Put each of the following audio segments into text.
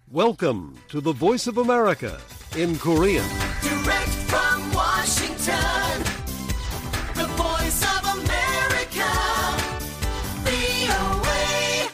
Welcome to the Voice of America in Korean. Direct from Washington, the Voice of America, VOA.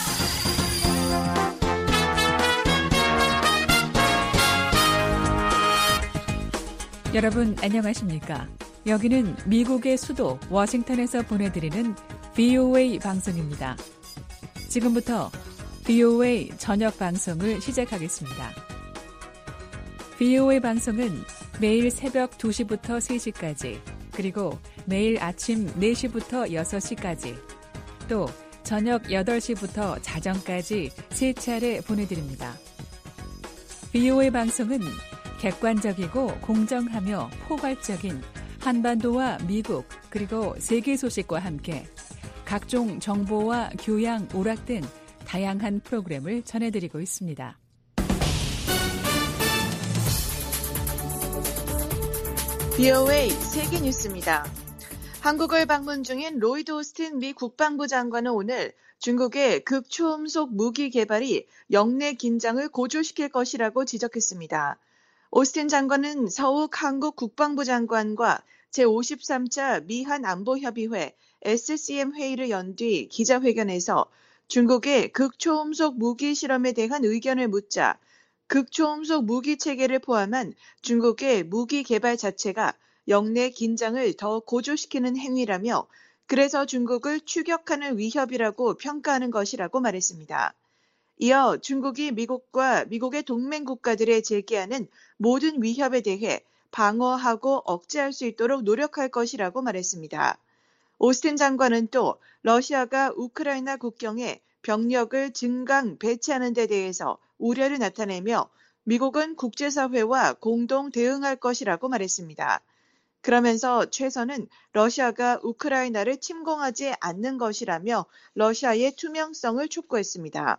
여러분 안녕하십니까? 여기는 미국의 수도 워싱턴에서 보내드리는 VOA 방송입니다. 지금부터 VOA 저녁 방송을 시작하겠습니다. VOA 방송은 매일 새벽 2시부터 3시까지, 그리고 매일 아침 4시부터 6시까지, 또 저녁 8시부터 자정까지 3차례 보내드립니다. VOA 방송은 객관적이고 공정하며 포괄적인 한반도와 미국 그리고 세계 소식과 함께 각종 정보와 교양, 오락 등 다양한 프로그램을 전해드리고 있습니다. VOA 세계 뉴스입니다. 한국을 방문 중인 로이드 오스틴 미 국방부 장관은 오늘 중국의 극초음속 무기 개발이 영내 긴장을 고조시킬 것이라고 지적했습니다. 오스틴 장관은 서욱 한국 국방부 장관과 제53차 미한 안보협의회 SCM 회의를 연 뒤 기자회견에서 중국의 극초음속 무기 실험에 대한 의견을 묻자 극초음속 무기 체계를 포함한 중국의 무기 개발 자체가 영내 긴장을 더 고조시키는 행위라며 그래서 중국을 추격하는 위협이라고 평가하는 것이라고 말했습니다. 이어 중국이 미국과 미국의 동맹 국가들에 제기하는 모든 위협에 대해 방어하고 억제할 수 있도록 노력할 것이라고 말했습니다. 오스틴 장관은 또 러시아가 우크라이나 국경에 병력을 증강 배치하는 데 대해서 우려를 나타내며 미국은 국제사회와 공동 대응할 것이라고 말했습니다. 그러면서 최선은 러시아가 우크라이나를 침공하지 않는 것이라며 러시아의 투명성을 촉구했습니다.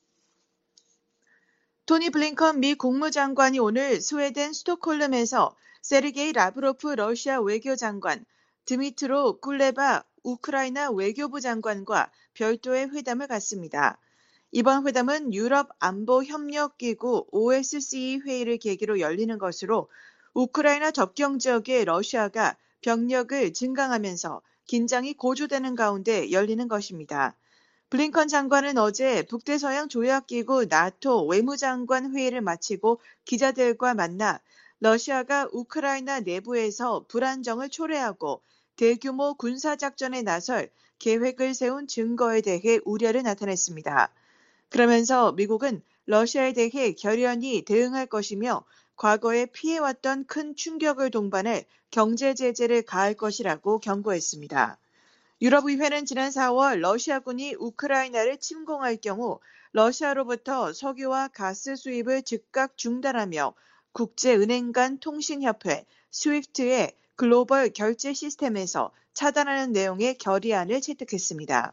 토니 블링컨 미 국무장관이 오늘 스웨덴 스톡홀름에서 세르게이 라브로프 러시아 외교장관, 드미트로 쿨레바 우크라이나 외교부 장관과 별도의 회담을 갖습니다. 이번 회담은 유럽 안보협력기구 OSCE 회의를 계기로 열리는 것으로 우크라이나 접경 지역의 러시아가 병력을 증강하면서 긴장이 고조되는 가운데 열리는 것입니다. 블링컨 장관은 어제 북대서양 조약기구 나토 외무장관 회의를 마치고 기자들과 만나 러시아가 우크라이나 내부에서 불안정을 초래하고 대규모 군사작전에 나설 계획을 세운 증거에 대해 우려를 나타냈습니다. 그러면서 미국은 러시아에 대해 결연히 대응할 것이며 과거에 피해왔던 큰 충격을 동반해 경제 제재를 가할 것이라고 경고했습니다. 유럽의회는 지난 4월 러시아군이 우크라이나를 침공할 경우 러시아로부터 석유와 가스 수입을 즉각 중단하며 국제은행 간 통신협회 스위프트의 글로벌 결제 시스템에서 차단하는 내용의 결의안을 채택했습니다.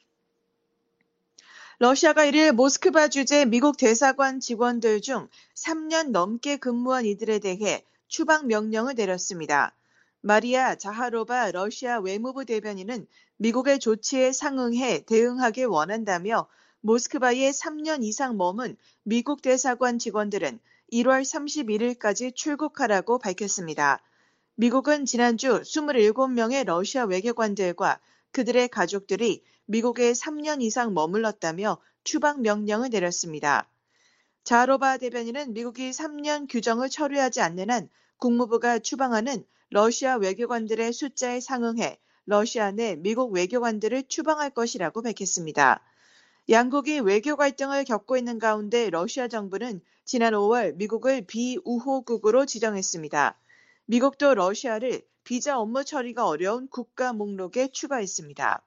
러시아가 이를 모스크바 주재 미국 대사관 직원들 중 3년 넘게 근무한 이들에 대해 추방 명령을 내렸습니다. 마리아 자하로바 러시아 외무부 대변인은 미국의 조치에 상응해 대응하길 원한다며 모스크바에 3년 이상 머문 미국 대사관 직원들은 1월 31일까지 출국하라고 밝혔습니다. 미국은 지난주 27명의 러시아 외교관들과 그들의 가족들이 미국에 3년 이상 머물렀다며 추방 명령을 내렸습니다. 자하로바 대변인은 미국이 3년 규정을 철회하지 않는 한 국무부가 추방하는 러시아 외교관들의 숫자에 상응해 러시아 내 미국 외교관들을 추방할 것이라고 밝혔습니다. 양국이 외교 갈등을 겪고 있는 가운데 러시아 정부는 지난 5월 미국을 비우호국으로 지정했습니다. 미국도 러시아를 비자 업무 처리가 어려운 국가 목록에 추가했습니다.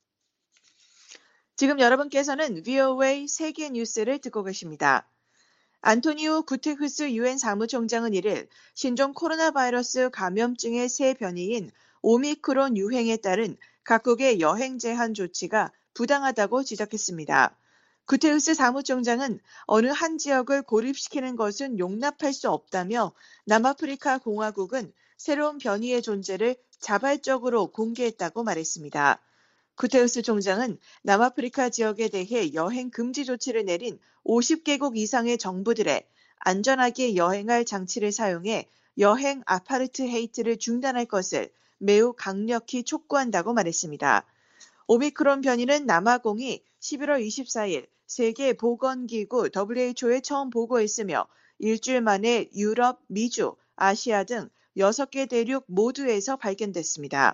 지금 여러분께서는 VOA 세계 뉴스를 듣고 계십니다. 안토니오 구테르스 유엔 사무총장은 1일 신종 코로나 바이러스 감염증의 새 변이인 오미크론 유행에 따른 각국의 여행 제한 조치가 부당하다고 지적했습니다. 구테르스 사무총장은 어느 한 지역을 고립시키는 것은 용납할 수 없다며 남아프리카 공화국은 새로운 변이의 존재를 자발적으로 공개했다고 말했습니다. 구테우스 총장은 남아프리카 지역에 대해 여행 금지 조치를 내린 50개국 이상의 정부들에 안전하게 여행할 장치를 사용해 여행 아파르트헤이트를 중단할 것을 매우 강력히 촉구한다고 말했습니다. 오미크론 변이는 남아공이 11월 24일 세계보건기구 WHO에 처음 보고했으며 일주일 만에 유럽, 미주, 아시아 등 6개 대륙 모두에서 발견됐습니다.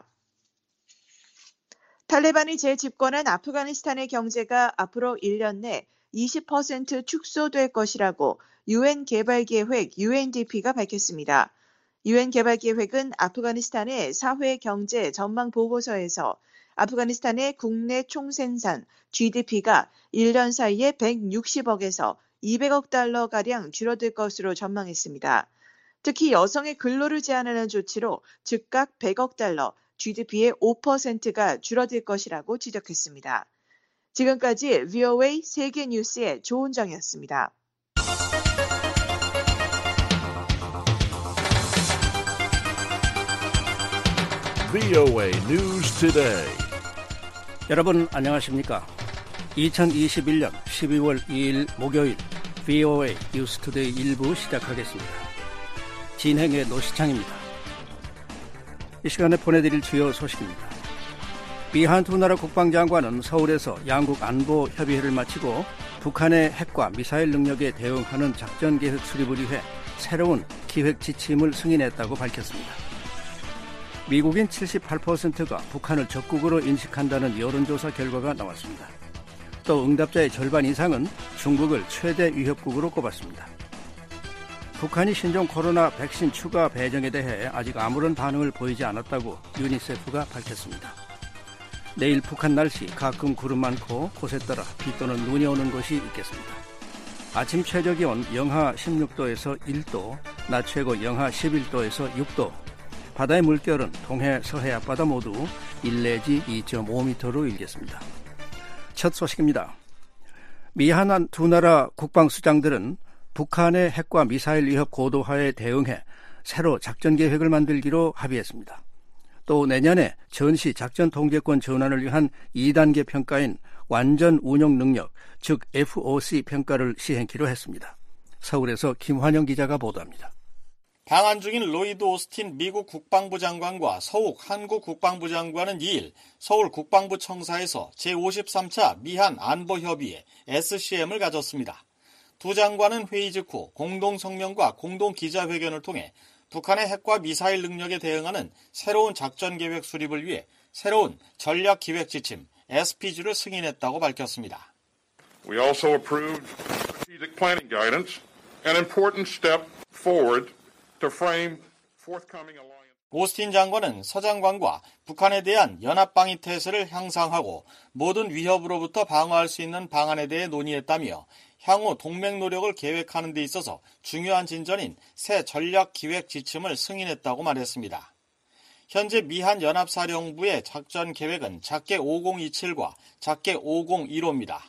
탈레반이 재집권한 아프가니스탄의 경제가 앞으로 1년 내 20% 축소될 것이라고 UN 개발계획 UNDP가 밝혔습니다. UN 개발계획은 아프가니스탄의 사회 경제 전망 보고서에서 아프가니스탄의 국내 총생산 GDP가 1년 사이에 160억에서 200억 달러가량 줄어들 것으로 전망했습니다. 특히 여성의 근로를 제한하는 조치로 즉각 100억 달러, GDP의 5%가 줄어들 것이라고 지적했습니다. 지금까지 VOA 세계뉴스의 조은정이었습니다. VOA News Today. 여러분 안녕하십니까? 2021년 12월 2일 목요일 VOA 뉴스 투데이 1부 시작하겠습니다. 진행의 노시창입니다. 이 시간에 보내드릴 주요 소식입니다. 미한 두 나라 국방장관은 서울에서 양국 안보 협의회를 마치고 북한의 핵과 미사일 능력에 대응하는 작전계획 수립을 위해 새로운 기획 지침을 승인했다고 밝혔습니다. 미국인 78%가 북한을 적국으로 인식한다는 여론조사 결과가 나왔습니다. 또 응답자의 절반 이상은 중국을 최대 위협국으로 꼽았습니다. 북한이 신종 코로나 백신 추가 배정에 대해 아직 아무런 반응을 보이지 않았다고 유니세프가 밝혔습니다. 내일 북한 날씨 가끔 구름 많고 곳에 따라 비 또는 눈이 오는 곳이 있겠습니다. 아침 최저기온 영하 16도에서 1도, 낮 최고 영하 11도에서 6도, 바다의 물결은 동해, 서해 앞바다 모두 1 내지 2.5m로 일겠습니다. 첫 소식입니다. 미한 두 나라 국방수장들은 북한의 핵과 미사일 위협 고도화에 대응해 새로 작전계획을 만들기로 합의했습니다. 또 내년에 전시 작전 통제권 전환을 위한 2단계 평가인 완전 운용 능력, 즉 FOC 평가를 시행키로 했습니다. 서울에서 김환영 기자가 보도합니다. 방한 중인 로이드 오스틴 미국 국방부 장관과 서욱 한국 국방부 장관은 2일 서울 국방부 청사에서 제53차 미한 안보협의회 SCM을 가졌습니다. 두 장관은 회의 직후 공동성명과 공동기자회견을 통해 북한의 핵과 미사일 능력에 대응하는 새로운 작전계획 수립을 위해 새로운 전략기획지침 SPG를 승인했다고 밝혔습니다. We also approved strategic planning guidance, an important step forward to frame forthcoming alliance. 오스틴 장관은 서 장관과 북한에 대한 연합방위 태세를 향상하고 모든 위협으로부터 방어할 수 있는 방안에 대해 논의했다며 향후 동맹 노력을 계획하는 데 있어서 중요한 진전인 새 전략기획 지침을 승인했다고 말했습니다. 현재 미한 연합사령부의 작전 계획은 작계 5027과 작계 5015입니다.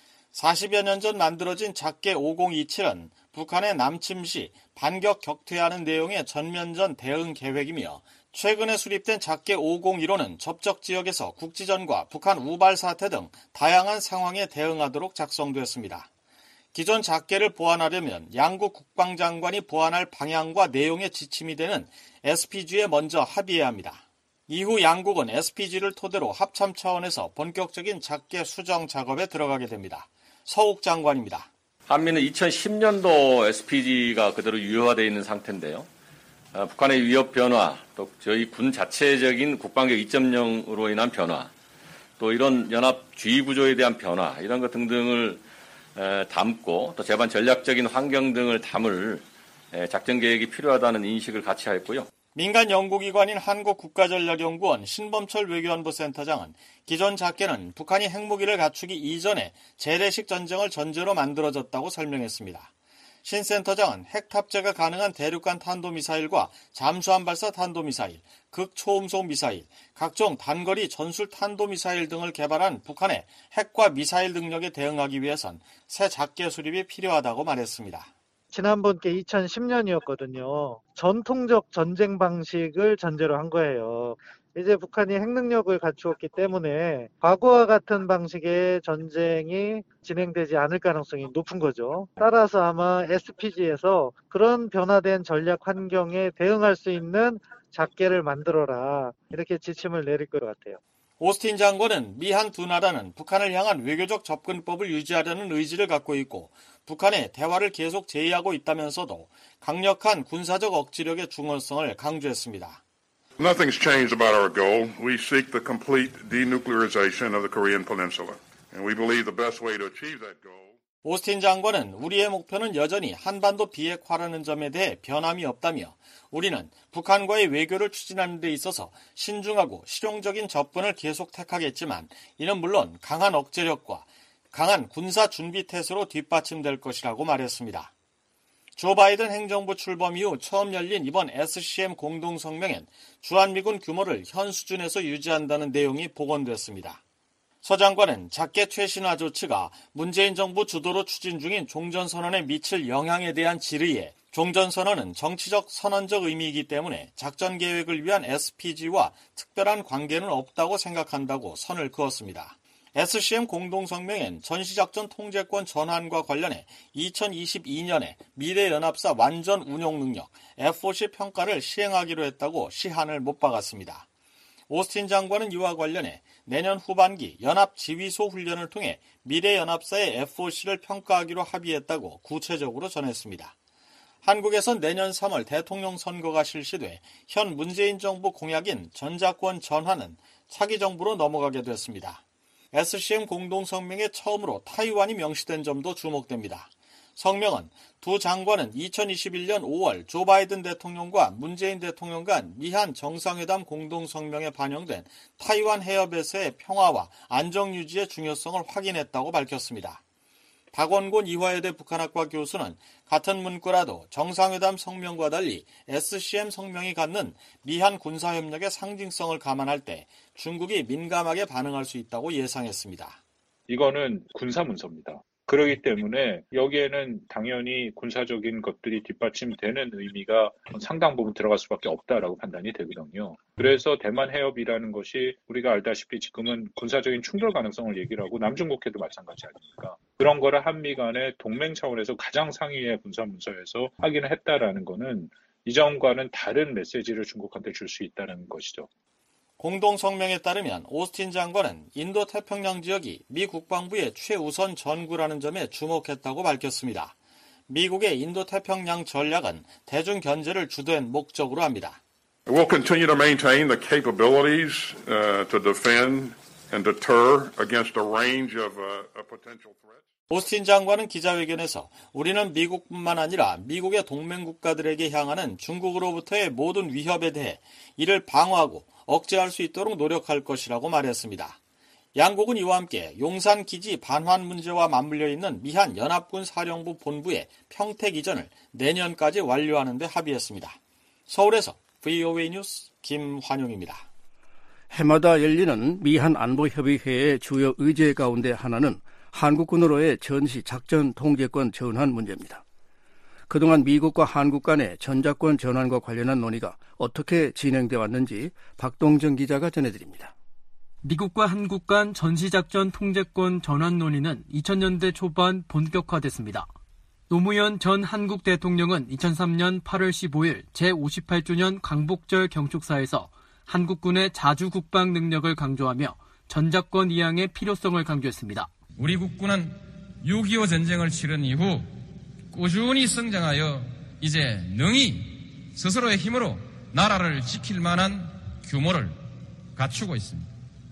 40여 년 전 만들어진 작계 5027은 북한의 남침 시 반격 격퇴하는 내용의 전면전 대응 계획이며 최근에 수립된 작계 5015는 접적 지역에서 국지전과 북한 우발 사태 등 다양한 상황에 대응하도록 작성됐습니다. 기존 작계를 보완하려면 양국 국방장관이 보완할 방향과 내용의 지침이 되는 SPG에 먼저 합의해야 합니다. 이후 양국은 SPG를 토대로 합참 차원에서 본격적인 작계 수정 작업에 들어가게 됩니다. 서욱 장관입니다. 한미는 2010년도 SPG가 그대로 유효화되어 있는 상태인데요. 북한의 위협 변화, 또 저희 군 자체적인 국방력 2.0으로 인한 변화, 또 이런 연합 주의 구조에 대한 변화, 이런 것 등등을 담고 또 제반 전략적인 환경 등을 담을 작전 계획이 필요하다는 인식을 같이 했고요. 민간 연구기관인 한국국가전략연구원 신범철 외교안보 센터장은 기존 작계는 북한이 핵무기를 갖추기 이전에 재래식 전쟁을 전제로 만들어졌다고 설명했습니다. 신 센터장은 핵 탑재가 가능한 대륙간 탄도미사일과 잠수함 발사 탄도미사일, 극초음속 미사일, 각종 단거리 전술 탄도미사일 등을 개발한 북한의 핵과 미사일 능력에 대응하기 위해선 새 작계 수립이 필요하다고 말했습니다. 지난번 게 2010년이었거든요. 전통적 전쟁 방식을 전제로 한 거예요. 이제 북한이 핵능력을 갖추었기 때문에 과거와 같은 방식의 전쟁이 진행되지 않을 가능성이 높은 거죠. 따라서 아마 SPG에서 그런 변화된 전략 환경에 대응할 수 있는 작계를 만들어라, 이렇게 지침을 내릴 것 같아요. 오스틴 장관은 미한 두 나라는 북한을 향한 외교적 접근법을 유지하려는 의지를 갖고 있고 북한의 대화를 계속 제의하고 있다면서도 강력한 군사적 억지력의 중요성을 강조했습니다. Nothing's changed about our goal. We seek the complete denuclearization of the Korean Peninsula, and we believe the best way to achieve that goal. 오스틴 장관은 우리의 목표는 여전히 한반도 비핵화라는 점에 대해 변함이 없다며 우리는 북한과의 외교를 추진하는 데 있어서 신중하고 실용적인 접근을 계속 택하겠지만 이는 물론 강한 억제력과 강한 군사 준비 태세로 뒷받침될 것이라고 말했습니다. 조 바이든 행정부 출범 이후 처음 열린 이번 SCM 공동성명엔 주한미군 규모를 현 수준에서 유지한다는 내용이 복원됐습니다. 서 장관은 작게 최신화 조치가 문재인 정부 주도로 추진 중인 종전선언에 미칠 영향에 대한 질의에 종전선언은 정치적 선언적 의미이기 때문에 작전 계획을 위한 SPG와 특별한 관계는 없다고 생각한다고 선을 그었습니다. SCM 공동성명엔 전시작전 통제권 전환과 관련해 2022년에 미래연합사 완전 운용 능력 FOC 평가를 시행하기로 했다고 시한을 못 박았습니다. 오스틴 장관은 이와 관련해 내년 후반기 연합지휘소 훈련을 통해 미래연합사의 FOC를 평가하기로 합의했다고 구체적으로 전했습니다. 한국에선 내년 3월 대통령 선거가 실시돼 현 문재인 정부 공약인 전자권 전환은 차기 정부로 넘어가게 됐습니다. SCM 공동성명에 처음으로 타이완이 명시된 점도 주목됩니다. 성명은 두 장관은 2021년 5월 조 바이든 대통령과 문재인 대통령 간 미한 정상회담 공동성명에 반영된 타이완 해협에서의 평화와 안정 유지의 중요성을 확인했다고 밝혔습니다. 박원곤 이화여대 북한학과 교수는 같은 문구라도 정상회담 성명과 달리 SCM 성명이 갖는 미한 군사협력의 상징성을 감안할 때 중국이 민감하게 반응할 수 있다고 예상했습니다. 이거는 군사문서입니다. 그렇기 때문에 여기에는 당연히 군사적인 것들이 뒷받침되는 의미가 상당 부분 들어갈 수밖에 없다라고 판단이 되거든요. 그래서 대만 해협이라는 것이 우리가 알다시피 지금은 군사적인 충돌 가능성을 얘기를 하고 남중국해도 마찬가지 아닙니까? 그런 거를 한미 간의 동맹 차원에서 가장 상위의 군사문서에서 확인을 했다라는 거는 이전과는 다른 메시지를 중국한테 줄 수 있다는 것이죠. 공동성명에 따르면 오스틴 장관은 인도태평양 지역이 미 국방부의 최우선 전구라는 점에 주목했다고 밝혔습니다. 미국의 인도태평양 전략은 대중 견제를 주된 목적으로 합니다. We'll continue to maintain the capabilities to defend and deter against a range of potential threats. 오스틴 장관은 기자회견에서 우리는 미국뿐만 아니라 미국의 동맹 국가들에게 향하는 중국으로부터의 모든 위협에 대해 이를 방어하고 억제할 수 있도록 노력할 것이라고 말했습니다. 양국은 이와 함께 용산 기지 반환 문제와 맞물려 있는 미한 연합군 사령부 본부의 평택 이전을 내년까지 완료하는 데 합의했습니다. 서울에서 VOA 뉴스 김환용입니다. 해마다 열리는 미한 안보협의회의 주요 의제 가운데 하나는 한국군으로의 전시 작전 통제권 전환 문제입니다. 그동안 미국과 한국 간의 전자권 전환과 관련한 논의가 어떻게 진행돼 왔는지 박동정 기자가 전해드립니다. 미국과 한국 간 전시작전 통제권 전환 논의는 2000년대 초반 본격화됐습니다. 노무현 전 한국 대통령은 2003년 8월 15일 제58주년 광복절 경축사에서 한국군의 자주 국방 능력을 강조하며 전자권 이양의 필요성을 강조했습니다. 우리 국군은 6.25 전쟁을 치른 이후 꾸준히 성장하여 이제 능히 스스로의 힘으로 나라를 지킬 만한 규모를 갖추고 있습니다.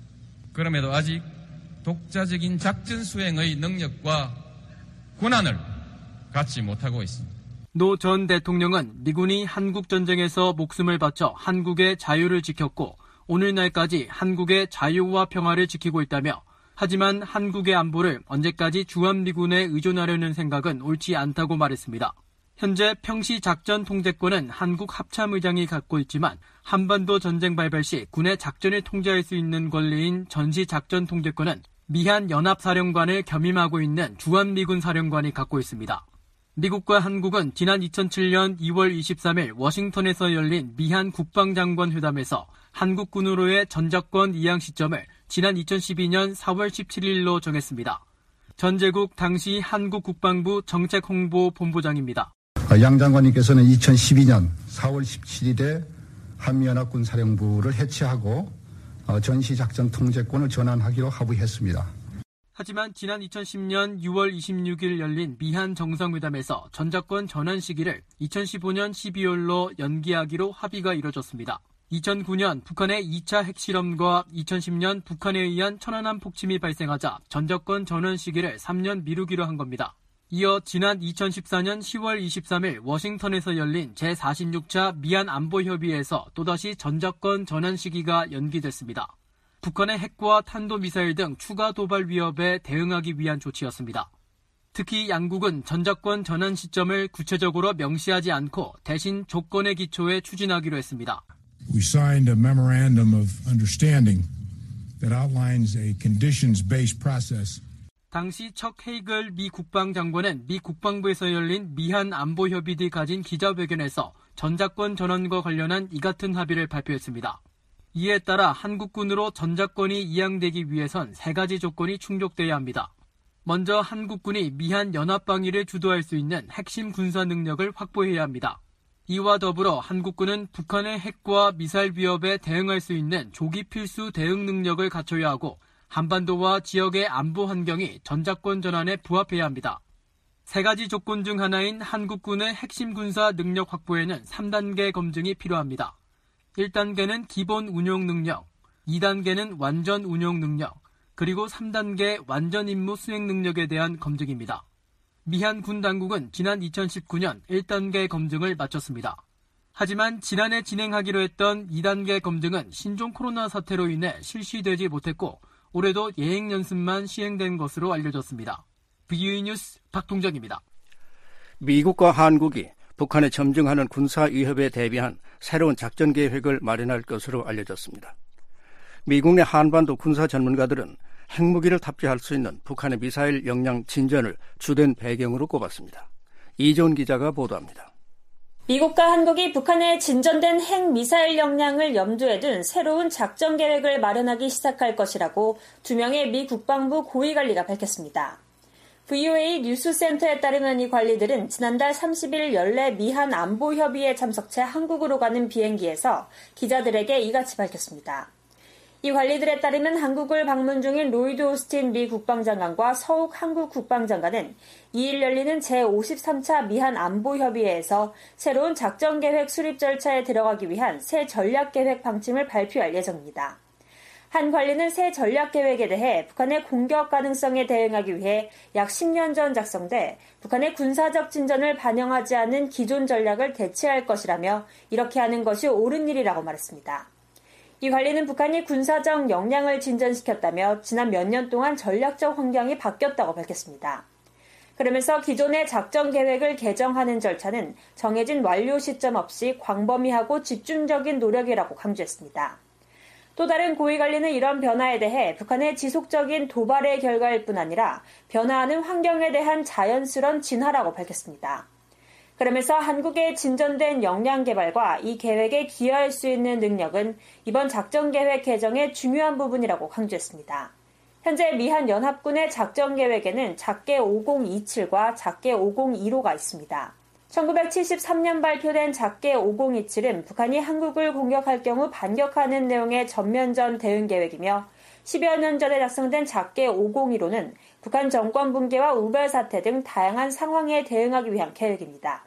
그럼에도 아직 독자적인 작전 수행의 능력과 권한을 갖지 못하고 있습니다. 노 전 대통령은 미군이 한국 전쟁에서 목숨을 바쳐 한국의 자유를 지켰고 오늘날까지 한국의 자유와 평화를 지키고 있다며 하지만 한국의 안보를 언제까지 주한미군에 의존하려는 생각은 옳지 않다고 말했습니다. 현재 평시 작전 통제권은 한국 합참의장이 갖고 있지만 한반도 전쟁 발발 시 군의 작전을 통제할 수 있는 권리인 전시 작전 통제권은 미한 연합사령관을 겸임하고 있는 주한미군 사령관이 갖고 있습니다. 미국과 한국은 지난 2007년 2월 23일 워싱턴에서 열린 미한 국방장관 회담에서 한국군으로의 전작권 이양 시점을 지난 2012년 4월 17일로 정했습니다. 전재국 당시 한국국방부 정책홍보본부장입니다. 양 장관님께서는 2012년 4월 17일에 한미연합군 사령부를 해체하고 전시작전 통제권을 전환하기로 합의했습니다. 하지만 지난 2010년 6월 26일 열린 미한 정상회담에서 전작권 전환 시기를 2015년 12월로 연기하기로 합의가 이뤄졌습니다. 2009년 북한의 2차 핵실험과 2010년 북한에 의한 천안함 폭침이 발생하자 전작권 전환 시기를 3년 미루기로 한 겁니다. 이어 지난 2014년 10월 23일 워싱턴에서 열린 제46차 미한 안보협의회에서 또다시 전작권 전환 시기가 연기됐습니다. 북한의 핵과 탄도미사일 등 추가 도발 위협에 대응하기 위한 조치였습니다. 특히 양국은 전작권 전환 시점을 구체적으로 명시하지 않고 대신 조건의 기초에 추진하기로 했습니다. We signed a memorandum of understanding that outlines a conditions-based process. 당시 척 헤이글 미 국방장관은 미 국방부에서 열린 미한 안보협의들이 가진 기자회견에서 전작권 전환과 관련한 이 같은 합의를 발표했습니다. 이에 따라 한국군으로 전작권이 이양되기 위해선 3가지 조건이 충족돼야 합니다. 먼저 한국군이 미한 연합방위를 주도할 수 있는 핵심 군사 능력을 확보해야 합니다. 이와 더불어 한국군은 북한의 핵과 미사일 위협에 대응할 수 있는 조기 필수 대응 능력을 갖춰야 하고 한반도와 지역의 안보 환경이 전작권 전환에 부합해야 합니다. 3가지 조건 중 하나인 한국군의 핵심 군사 능력 확보에는 3단계 검증이 필요합니다. 1단계는 기본 운용 능력, 2단계는 완전 운용 능력, 그리고 3단계 완전 임무 수행 능력에 대한 검증입니다. 미한 군 당국은 지난 2019년 1단계 검증을 마쳤습니다. 하지만 지난해 진행하기로 했던 2단계 검증은 신종 코로나 사태로 인해 실시되지 못했고 올해도 예행 연습만 시행된 것으로 알려졌습니다. VOE 뉴스 박동정입니다. 미국과 한국이 북한에 점증하는 군사 위협에 대비한 새로운 작전 계획을 마련할 것으로 알려졌습니다. 미국 내 한반도 군사 전문가들은 핵무기를 탑재할 수 있는 북한의 미사일 역량 진전을 주된 배경으로 꼽았습니다. 이재훈 기자가 보도합니다. 미국과 한국이 북한의 진전된 핵미사일 역량을 염두에 둔 새로운 작전 계획을 마련하기 시작할 것이라고 2명의 미 국방부 고위관리가 밝혔습니다. VOA 뉴스센터에 따르면 이 관리들은 지난달 30일 연례 미한 안보협의에 참석해 한국으로 가는 비행기에서 기자들에게 이같이 밝혔습니다. 이 관리들에 따르면 한국을 방문 중인 로이드 오스틴 미 국방장관과 서욱 한국 국방장관은 2일 열리는 제53차 미한 안보협의회에서 새로운 작전계획 수립 절차에 들어가기 위한 새 전략계획 방침을 발표할 예정입니다. 한 관리는 새 전략계획에 대해 북한의 공격 가능성에 대응하기 위해 약 10년 전 작성돼 북한의 군사적 진전을 반영하지 않은 기존 전략을 대체할 것이라며 이렇게 하는 것이 옳은 일이라고 말했습니다. 이 관리는 북한이 군사적 역량을 진전시켰다며 지난 몇 년 동안 전략적 환경이 바뀌었다고 밝혔습니다. 그러면서 기존의 작전 계획을 개정하는 절차는 정해진 완료 시점 없이 광범위하고 집중적인 노력이라고 강조했습니다. 또 다른 고위관리는 이런 변화에 대해 북한의 지속적인 도발의 결과일 뿐 아니라 변화하는 환경에 대한 자연스러운 진화라고 밝혔습니다. 그러면서 한국의 진전된 역량 개발과 이 계획에 기여할 수 있는 능력은 이번 작전계획 개정의 중요한 부분이라고 강조했습니다. 현재 미한 연합군의 작전계획에는 작계 5027과 작계 5015가 있습니다. 1973년 발표된 작계 5027은 북한이 한국을 공격할 경우 반격하는 내용의 전면전 대응 계획이며 10여 년 전에 작성된 작계 5015는 북한 정권 붕괴와 우별 사태 등 다양한 상황에 대응하기 위한 계획입니다.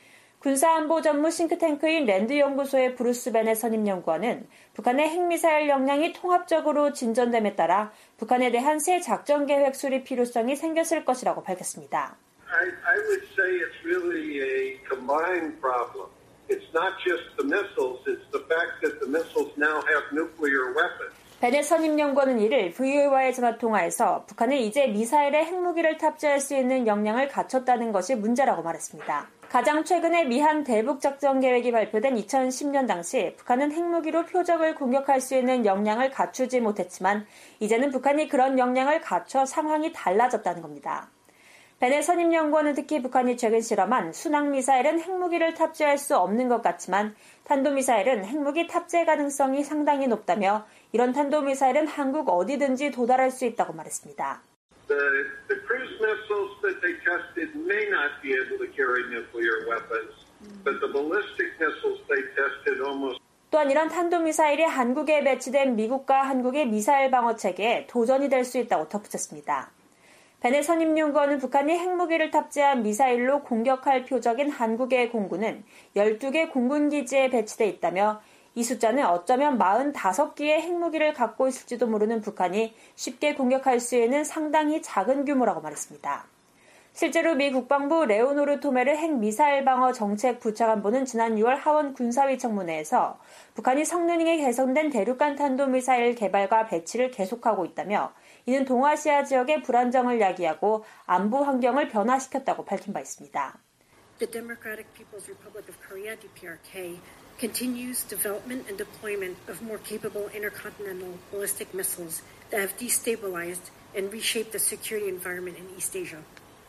군사안보 전문 싱크탱크인 랜드연구소의 브루스 베넷 선임연구원은 북한의 핵미사일 역량이 통합적으로 진전됨에 따라 북한에 대한 새 작전계획 수립 필요성이 생겼을 것이라고 밝혔습니다. I would say it's really a combined problem. It's not just the missiles, it's the fact that the missiles now have nuclear weapons. 베넷 선임연구원은 이를 VOA와의 전화통화에서 북한은 이제 미사일에 핵무기를 탑재할 수 있는 역량을 갖췄다는 것이 문제라고 말했습니다. 가장 최근에 미한 대북작전계획이 발표된 2010년 당시 북한은 핵무기로 표적을 공격할 수 있는 역량을 갖추지 못했지만 이제는 북한이 그런 역량을 갖춰 상황이 달라졌다는 겁니다. 베넷 선임연구원은 특히 북한이 최근 실험한 순항미사일은 핵무기를 탑재할 수 없는 것 같지만 탄도미사일은 핵무기 탑재 가능성이 상당히 높다며 이런 탄도미사일은 한국 어디든지 도달할 수 있다고 말했습니다. The cruise missiles that they tested may not be able to carry nuclear weapons, but the ballistic missiles they tested almost. 또한 이런 탄도미사일이 한국에 배치된 미국과 한국의 미사일 방어 체계에 도전이 될 수 있다고 덧붙였습니다. 베넷 선임연구원은 북한이 핵무기를 탑재한 미사일로 공격할 표적인 한국의 공군은 12개 공군기지에 배치돼 있다며 이 숫자는 어쩌면 45개의 핵무기를 갖고 있을지도 모르는 북한이 쉽게 공격할 수 있는 상당히 작은 규모라고 말했습니다. 실제로 미 국방부 레오노르 토메르 핵미사일 방어 정책 부차관보는 지난 6월 하원 군사위 청문회에서 북한이 성능이 개선된 대륙간 탄도미사일 개발과 배치를 계속하고 있다며 이는 동아시아 지역의 불안정을 야기하고 안보 환경을 변화시켰다고 밝힌 바 있습니다. The Democratic People's Republic of Korea, DPRK, continues development and deployment of more capable intercontinental ballistic missiles that have destabilized and reshaped the security environment in East Asia.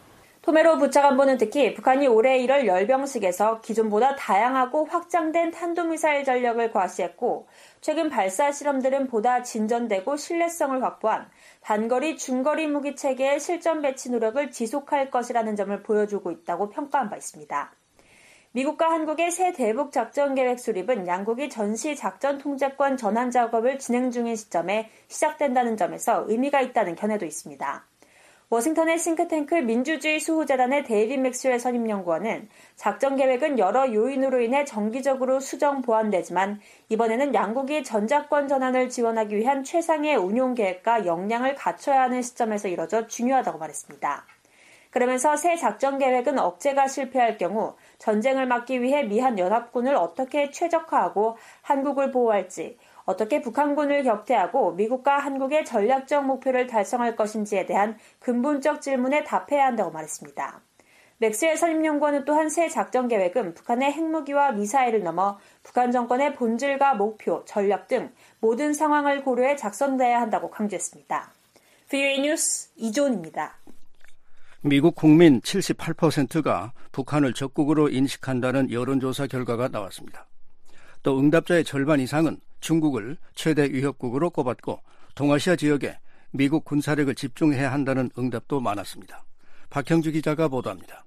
토메로 부차관보는 특히 북한이 올해 1월 열병식에서 기존보다 다양하고 확장된 탄도미사일 전력을 과시했고 최근 발사 실험들은 보다 진전되고 신뢰성을 확보한 단거리, 중거리 무기 체계의 실전 배치 노력을 지속할 것이라는 점을 보여주고 있다고 평가한 바 있습니다. 미국과 한국의 새 대북 작전 계획 수립은 양국이 전시 작전 통제권 전환 작업을 진행 중인 시점에 시작된다는 점에서 의미가 있다는 견해도 있습니다. 워싱턴의 싱크탱크 민주주의 수호재단의 데이빗 맥스웰 선임연구원은 작전 계획은 여러 요인으로 인해 정기적으로 수정 보완되지만 이번에는 양국이 전작권 전환을 지원하기 위한 최상의 운용 계획과 역량을 갖춰야 하는 시점에서 이뤄져 중요하다고 말했습니다. 그러면서 새 작전 계획은 억제가 실패할 경우 전쟁을 막기 위해 미한 연합군을 어떻게 최적화하고 한국을 보호할지 어떻게 북한군을 격퇴하고 미국과 한국의 전략적 목표를 달성할 것인지에 대한 근본적 질문에 답해야 한다고 말했습니다. 맥스웰 선임연구원은 또한 새 작전 계획은 북한의 핵무기와 미사일을 넘어 북한 정권의 본질과 목표, 전략 등 모든 상황을 고려해 작성돼야 한다고 강조했습니다. VOA 뉴스 이조은입니다. 미국 국민 78%가 북한을 적국으로 인식한다는 여론조사 결과가 나왔습니다. 또 응답자의 절반 이상은 중국을 최대 위협국으로 꼽았고 동아시아 지역에 미국 군사력을 집중해야 한다는 응답도 많았습니다. 박형주 기자가 보도합니다.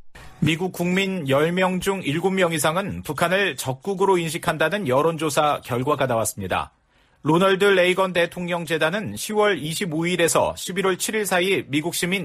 미국 국민 10명 중 7명 이상은 북한을 적국으로 인식한다는 여론조사 결과가 나왔습니다. 로널드 레이건 대통령 재단은 10월 25일에서 11월 7일 사이 미국 시민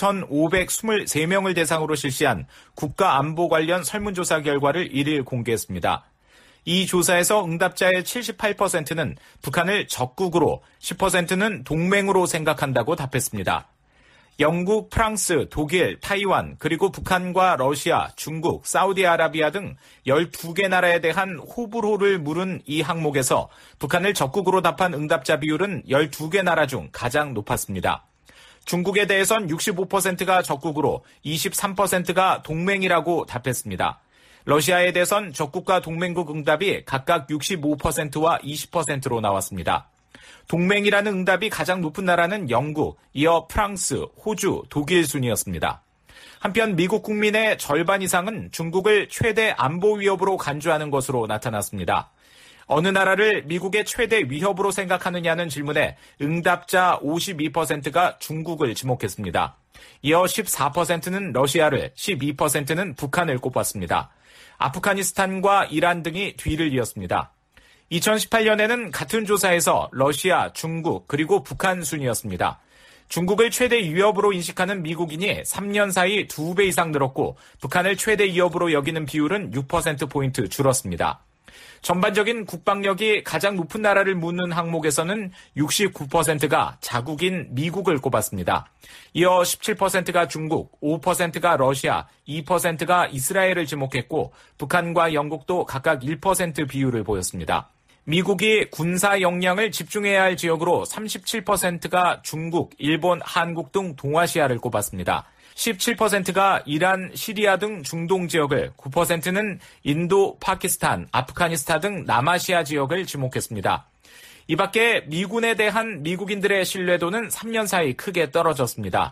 2,523명을 대상으로 실시한 국가안보 관련 설문조사 결과를 1일 공개했습니다. 이 조사에서 응답자의 78%는 북한을 적국으로, 10%는 동맹으로 생각한다고 답했습니다. 영국, 프랑스, 독일, 타이완, 그리고 북한과 러시아, 중국, 사우디아라비아 등 12개 나라에 대한 호불호를 물은 이 항목에서 북한을 적국으로 답한 응답자 비율은 12개 나라 중 가장 높았습니다. 중국에 대해선 65%가 적국으로, 23%가 동맹이라고 답했습니다. 러시아에 대해선 적국과 동맹국 응답이 각각 65%와 20%로 나왔습니다. 동맹이라는 응답이 가장 높은 나라는 영국, 이어 프랑스, 호주, 독일 순이었습니다. 한편 미국 국민의 절반 이상은 중국을 최대 안보 위협으로 간주하는 것으로 나타났습니다. 어느 나라를 미국의 최대 위협으로 생각하느냐는 질문에 응답자 52%가 중국을 지목했습니다. 이어 14%는 러시아를, 12%는 북한을 꼽았습니다. 아프가니스탄과 이란 등이 뒤를 이었습니다. 2018년에는 같은 조사에서 러시아, 중국, 그리고 북한 순이었습니다. 중국을 최대 위협으로 인식하는 미국인이 3년 사이 2배 이상 늘었고 북한을 최대 위협으로 여기는 비율은 6%포인트 줄었습니다. 전반적인 국방력이 가장 높은 나라를 묻는 항목에서는 69%가 자국인 미국을 꼽았습니다. 이어 17%가 중국, 5%가 러시아, 2%가 이스라엘을 지목했고 북한과 영국도 각각 1% 비율을 보였습니다. 미국이 군사 역량을 집중해야 할 지역으로 37%가 중국, 일본, 한국 등 동아시아를 꼽았습니다. 17%가 이란, 시리아 등 중동 지역을, 9%는 인도, 파키스탄, 아프가니스탄 등 남아시아 지역을 지목했습니다. 이 밖에 미군에 대한 미국인들의 신뢰도는 3년 사이 크게 떨어졌습니다.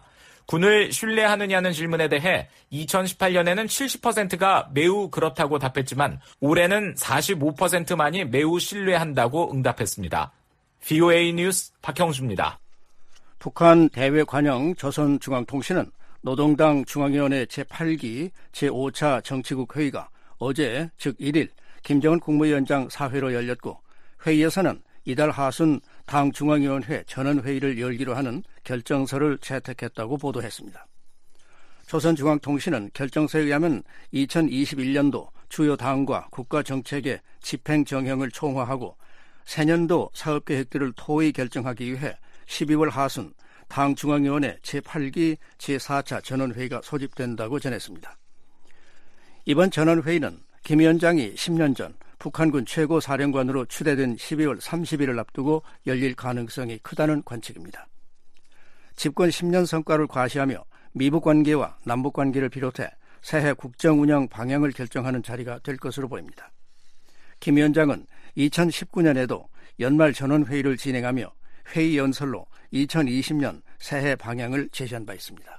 군을 신뢰하느냐는 질문에 대해 2018년에는 70%가 매우 그렇다고 답했지만 올해는 45%만이 매우 신뢰한다고 응답했습니다. VOA 뉴스 박형수입니다. 북한 대외 관영 조선중앙통신은 노동당 중앙위원회 제8기 제5차 정치국 회의가 어제 즉 1일 김정은 국무위원장 사회로 열렸고 회의에서는 이달 하순 당 중앙위원회 전원회의를 열기로 하는 결정서를 채택했다고 보도했습니다. 조선중앙통신은 결정서에 의하면 2021년도 주요 당과 국가정책의 집행정형을 총화하고 새년도 사업계획들을 토의 결정하기 위해 12월 하순 당 중앙위원회 제8기 제4차 전원회의가 소집된다고 전했습니다. 이번 전원회의는 김 위원장이 10년 전 북한군 최고사령관으로 추대된 12월 30일을 앞두고 열릴 가능성이 크다는 관측입니다. 집권 10년 성과를 과시하며 미북 관계와 남북 관계를 비롯해 새해 국정 운영 방향을 결정하는 자리가 될 것으로 보입니다. 김 위원장은 2019년에도 연말 전원회의를 진행하며 회의 연설로 2020년 새해 방향을 제시한 바 있습니다.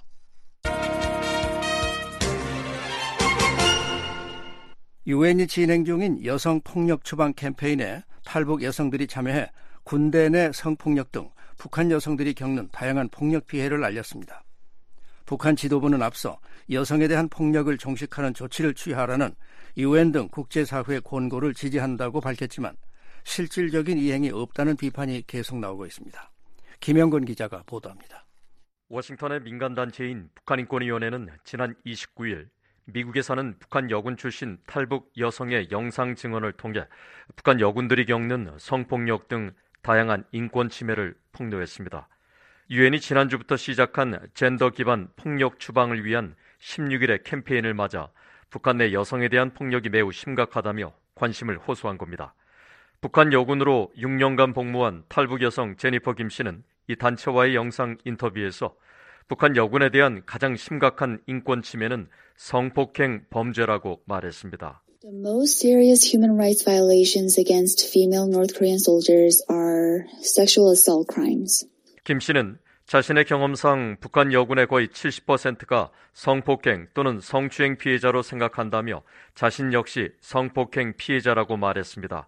유엔이 진행 중인 여성폭력 추방 캠페인에 탈북 여성들이 참여해 군대 내 성폭력 등 북한 여성들이 겪는 다양한 폭력 피해를 알렸습니다. 북한 지도부는 앞서 여성에 대한 폭력을 종식하는 조치를 취하라는 유엔 등 국제사회의 권고를 지지한다고 밝혔지만 실질적인 이행이 없다는 비판이 계속 나오고 있습니다. 김영건 기자가 보도합니다. 워싱턴의 민간단체인 북한인권위원회는 지난 29일 미국에 사는 북한 여군 출신 탈북 여성의 영상 증언을 통해 북한 여군들이 겪는 성폭력 등 다양한 인권 침해를 폭로했습니다. 유엔이 지난주부터 시작한 젠더 기반 폭력 추방을 위한 16일의 캠페인을 맞아 북한 내 여성에 대한 폭력이 매우 심각하다며 관심을 호소한 겁니다. 북한 여군으로 6년간 복무한 탈북 여성 제니퍼 김 씨는 이 단체와의 영상 인터뷰에서 북한 여군에 대한 가장 심각한 인권 침해는 성폭행 범죄라고 말했습니다. The most serious human rights violations against female North Korean soldiers are sexual assault crimes. 김 씨는 자신의 경험상 북한 여군의 거의 70%가 성폭행 또는 성추행 피해자로 생각한다며 자신 역시 성폭행 피해자라고 말했습니다.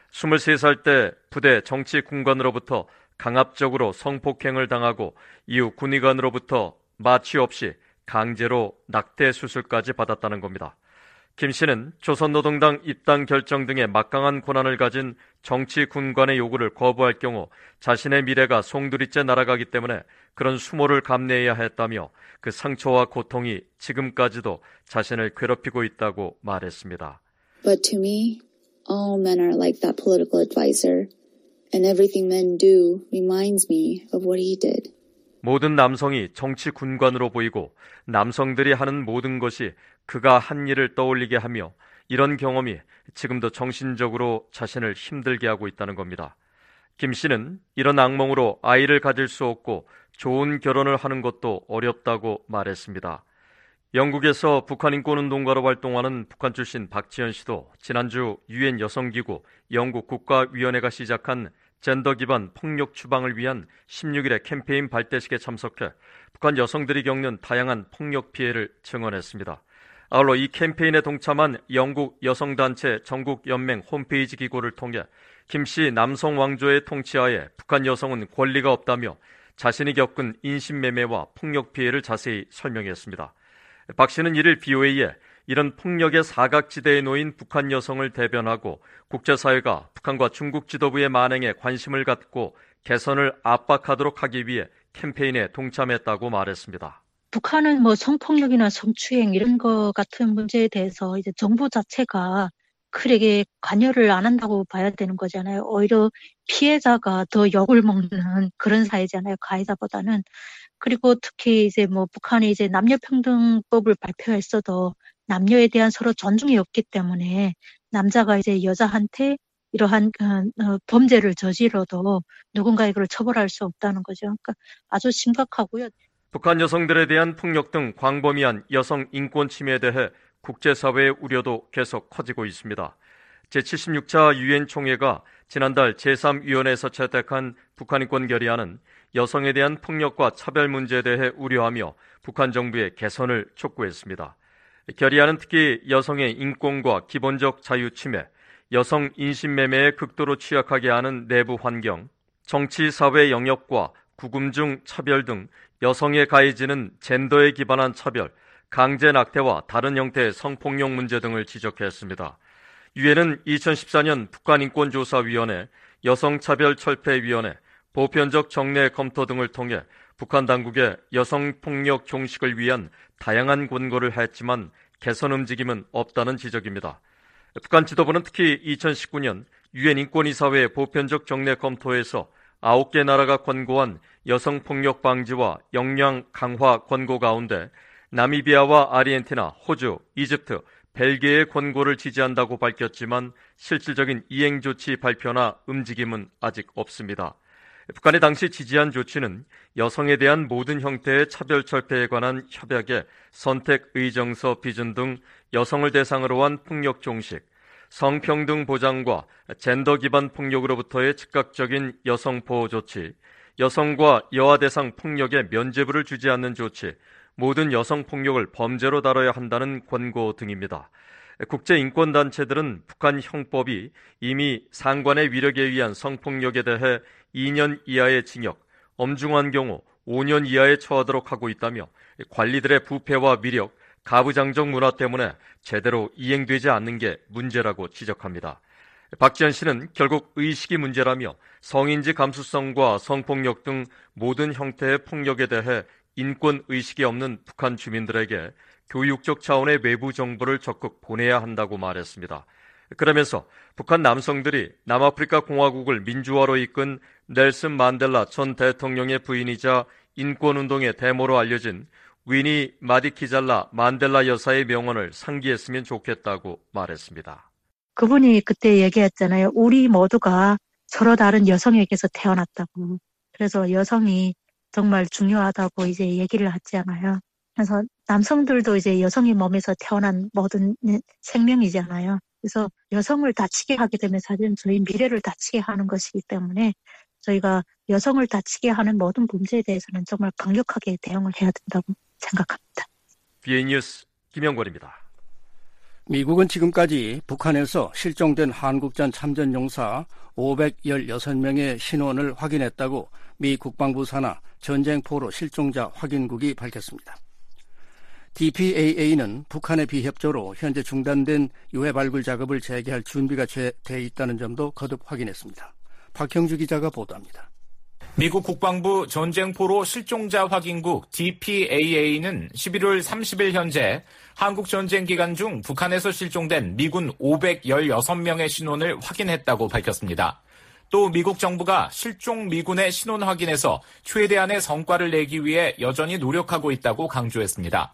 23살 때 부대 정치 군관으로부터 강압적으로 성폭행을 당하고 이후 군의관으로부터 마취 없이 강제로 낙태 수술까지 받았다는 겁니다. 김 씨는 조선노동당 입당 결정 등의 막강한 권한을 가진 정치 군관의 요구를 거부할 경우 자신의 미래가 송두리째 날아가기 때문에 그런 수모를 감내해야 했다며 그 상처와 고통이 지금까지도 자신을 괴롭히고 있다고 말했습니다. But to me, all men are like that political advisor, and everything men do reminds me of what he did. 모든 남성이 정치 군관으로 보이고 남성들이 하는 모든 것이 그가 한 일을 떠올리게 하며 이런 경험이 지금도 정신적으로 자신을 힘들게 하고 있다는 겁니다. 김 씨는 이런 악몽으로 아이를 가질 수 없고 좋은 결혼을 하는 것도 어렵다고 말했습니다. 영국에서 북한 인권운동가로 활동하는 북한 출신 박지연 씨도 지난주 유엔 여성기구 영국 국가위원회가 시작한 젠더 기반 폭력 추방을 위한 16일의 캠페인 발대식에 참석해 북한 여성들이 겪는 다양한 폭력 피해를 증언했습니다. 아울러 이 캠페인에 동참한 영국 여성단체 전국연맹 홈페이지 기고를 통해 김 씨 남성 왕조의 통치하에 북한 여성은 권리가 없다며 자신이 겪은 인신매매와 폭력 피해를 자세히 설명했습니다. 박 씨는 이를 BOA에 이런 폭력의 사각지대에 놓인 북한 여성을 대변하고 국제사회가 북한과 중국 지도부의 만행에 관심을 갖고 개선을 압박하도록 하기 위해 캠페인에 동참했다고 말했습니다. 북한은 뭐 성폭력이나 성추행 이런 거 같은 문제에 대해서 이제 정부 자체가 크게 관여를 안 한다고 봐야 되는 거잖아요. 오히려 피해자가 더 욕을 먹는 그런 사회잖아요. 가해자보다는. 그리고 특히 이제 뭐 북한이 이제 남녀평등법을 발표했어도 남녀에 대한 서로 존중이 없기 때문에 남자가 이제 여자한테 이러한 범죄를 저질러도 누군가 이걸 처벌할 수 없다는 거죠. 그러니까 아주 심각하고요. 북한 여성들에 대한 폭력 등 광범위한 여성 인권 침해에 대해 국제사회의 우려도 계속 커지고 있습니다. 제76차 유엔 총회가 지난달 제3위원회에서 채택한 북한 인권 결의안은 여성에 대한 폭력과 차별 문제에 대해 우려하며 북한 정부의 개선을 촉구했습니다. 결의안은 특히 여성의 인권과 기본적 자유 침해, 여성 인신매매에 극도로 취약하게 하는 내부 환경, 정치, 사회 영역과 구금 중 차별 등 여성에 가해지는 젠더에 기반한 차별, 강제 낙태와 다른 형태의 성폭력 문제 등을 지적했습니다. 유엔은 2014년 북한인권조사위원회, 여성차별철폐위원회, 보편적 정례 검토 등을 통해 북한 당국에 여성폭력 종식을 위한 다양한 권고를 했지만 개선 움직임은 없다는 지적입니다. 북한 지도부는 특히 2019년 유엔 인권이사회 보편적 정례 검토에서 9개 나라가 권고한 여성폭력 방지와 역량 강화 권고 가운데 나미비아와 아르헨티나, 호주, 이집트, 벨기에의 권고를 지지한다고 밝혔지만 실질적인 이행 조치 발표나 움직임은 아직 없습니다. 북한이 당시 지지한 조치는 여성에 대한 모든 형태의 차별 철폐에 관한 협약의 선택 의정서 비준 등 여성을 대상으로 한 폭력 종식, 성평등 보장과 젠더 기반 폭력으로부터의 즉각적인 여성 보호 조치, 여성과 여아 대상 폭력의 면죄부를 주지 않는 조치, 모든 여성 폭력을 범죄로 다뤄야 한다는 권고 등입니다. 국제인권단체들은 북한 형법이 이미 상관의 위력에 의한 성폭력에 대해 2년 이하의 징역, 엄중한 경우 5년 이하에 처하도록 하고 있다며 관리들의 부패와 위력, 가부장적 문화 때문에 제대로 이행되지 않는 게 문제라고 지적합니다. 박지현 씨는 결국 의식이 문제라며 성인지 감수성과 성폭력 등 모든 형태의 폭력에 대해 인권의식이 없는 북한 주민들에게 교육적 차원의 외부 정보를 적극 보내야 한다고 말했습니다. 그러면서 북한 남성들이 남아프리카 공화국을 민주화로 이끈 넬슨 만델라 전 대통령의 부인이자 인권운동의 대모로 알려진 위니 마디키잘라 만델라 여사의 명언을 상기했으면 좋겠다고 말했습니다. 그분이 그때 얘기했잖아요. 우리 모두가 서로 다른 여성에게서 태어났다고. 그래서 여성이 정말 중요하다고 이제 얘기를 하잖아요. 그래서 남성들도 이제 여성의 몸에서 태어난 모든 생명이잖아요. 그래서 여성을 다치게 하게 되면 사실은 저희 미래를 다치게 하는 것이기 때문에 저희가 여성을 다치게 하는 모든 문제에 대해서는 정말 강력하게 대응을 해야 된다고 생각합니다. BA 뉴스 김영권입니다. 미국은 지금까지 북한에서 실종된 한국전 참전용사 516명의 신원을 확인했다고 미 국방부 산하 전쟁포로 실종자 확인국이 밝혔습니다. DPAA는 북한의 비협조로 현재 중단된 유해 발굴 작업을 재개할 준비가 돼 있다는 점도 거듭 확인했습니다. 박형주 기자가 보도합니다. 미국 국방부 전쟁포로 실종자 확인국 DPAA는 11월 30일 현재 한국 전쟁 기간 중 북한에서 실종된 미군 516명의 신원을 확인했다고 밝혔습니다. 또 미국 정부가 실종 미군의 신원 확인에서 최대한의 성과를 내기 위해 여전히 노력하고 있다고 강조했습니다.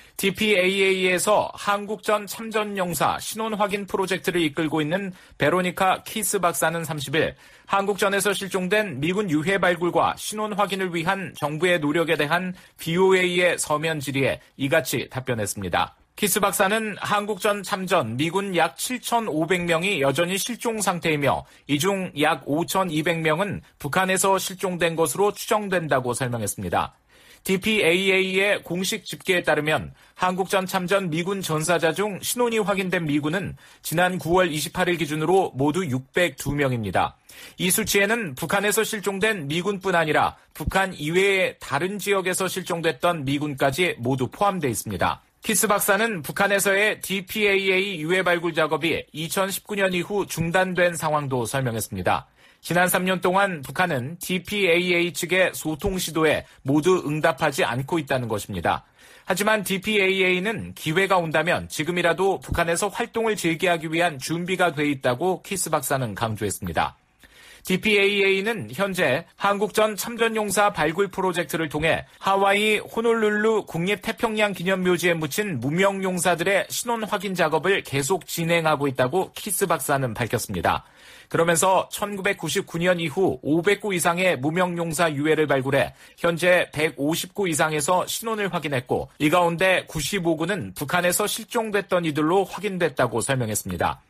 DPAA에서 한국전 참전용사 신원 확인 프로젝트를 이끌고 있는 베로니카 키스 박사는 30일 한국전에서 실종된 미군 유해 발굴과 신원 확인을 위한 정부의 노력에 대한 VOA의 서면 질의에 이같이 답변했습니다. 키스 박사는 한국전 참전 미군 약 7,500명이 여전히 실종 상태이며 이 중 약 5,200명은 북한에서 실종된 것으로 추정된다고 설명했습니다. DPAA의 공식 집계에 따르면 한국전 참전 미군 전사자 중 신원이 확인된 미군은 지난 9월 28일 기준으로 모두 602명입니다. 이 수치에는 북한에서 실종된 미군뿐 아니라 북한 이외의 다른 지역에서 실종됐던 미군까지 모두 포함되어 있습니다. 키스 박사는 북한에서의 DPAA 유해 발굴 작업이 2019년 이후 중단된 상황도 설명했습니다. 지난 3년 동안 북한은 DPAA 측의 소통 시도에 모두 응답하지 않고 있다는 것입니다. 하지만 DPAA는 기회가 온다면 지금이라도 북한에서 활동을 재개하기 위한 준비가 돼 있다고 키스 박사는 강조했습니다. DPAA는 현재 한국전 참전용사 발굴 프로젝트를 통해 하와이 호놀룰루 국립태평양 기념묘지에 묻힌 무명용사들의 신원 확인 작업을 계속 진행하고 있다고 키스 박사는 밝혔습니다. 그러면서 1999년 이후 500구 이상의 무명용사 유해를 발굴해 현재 150구 이상에서 신원을 확인했고 이 가운데 95구는 북한에서 실종됐던 이들로 확인됐다고 설명했습니다.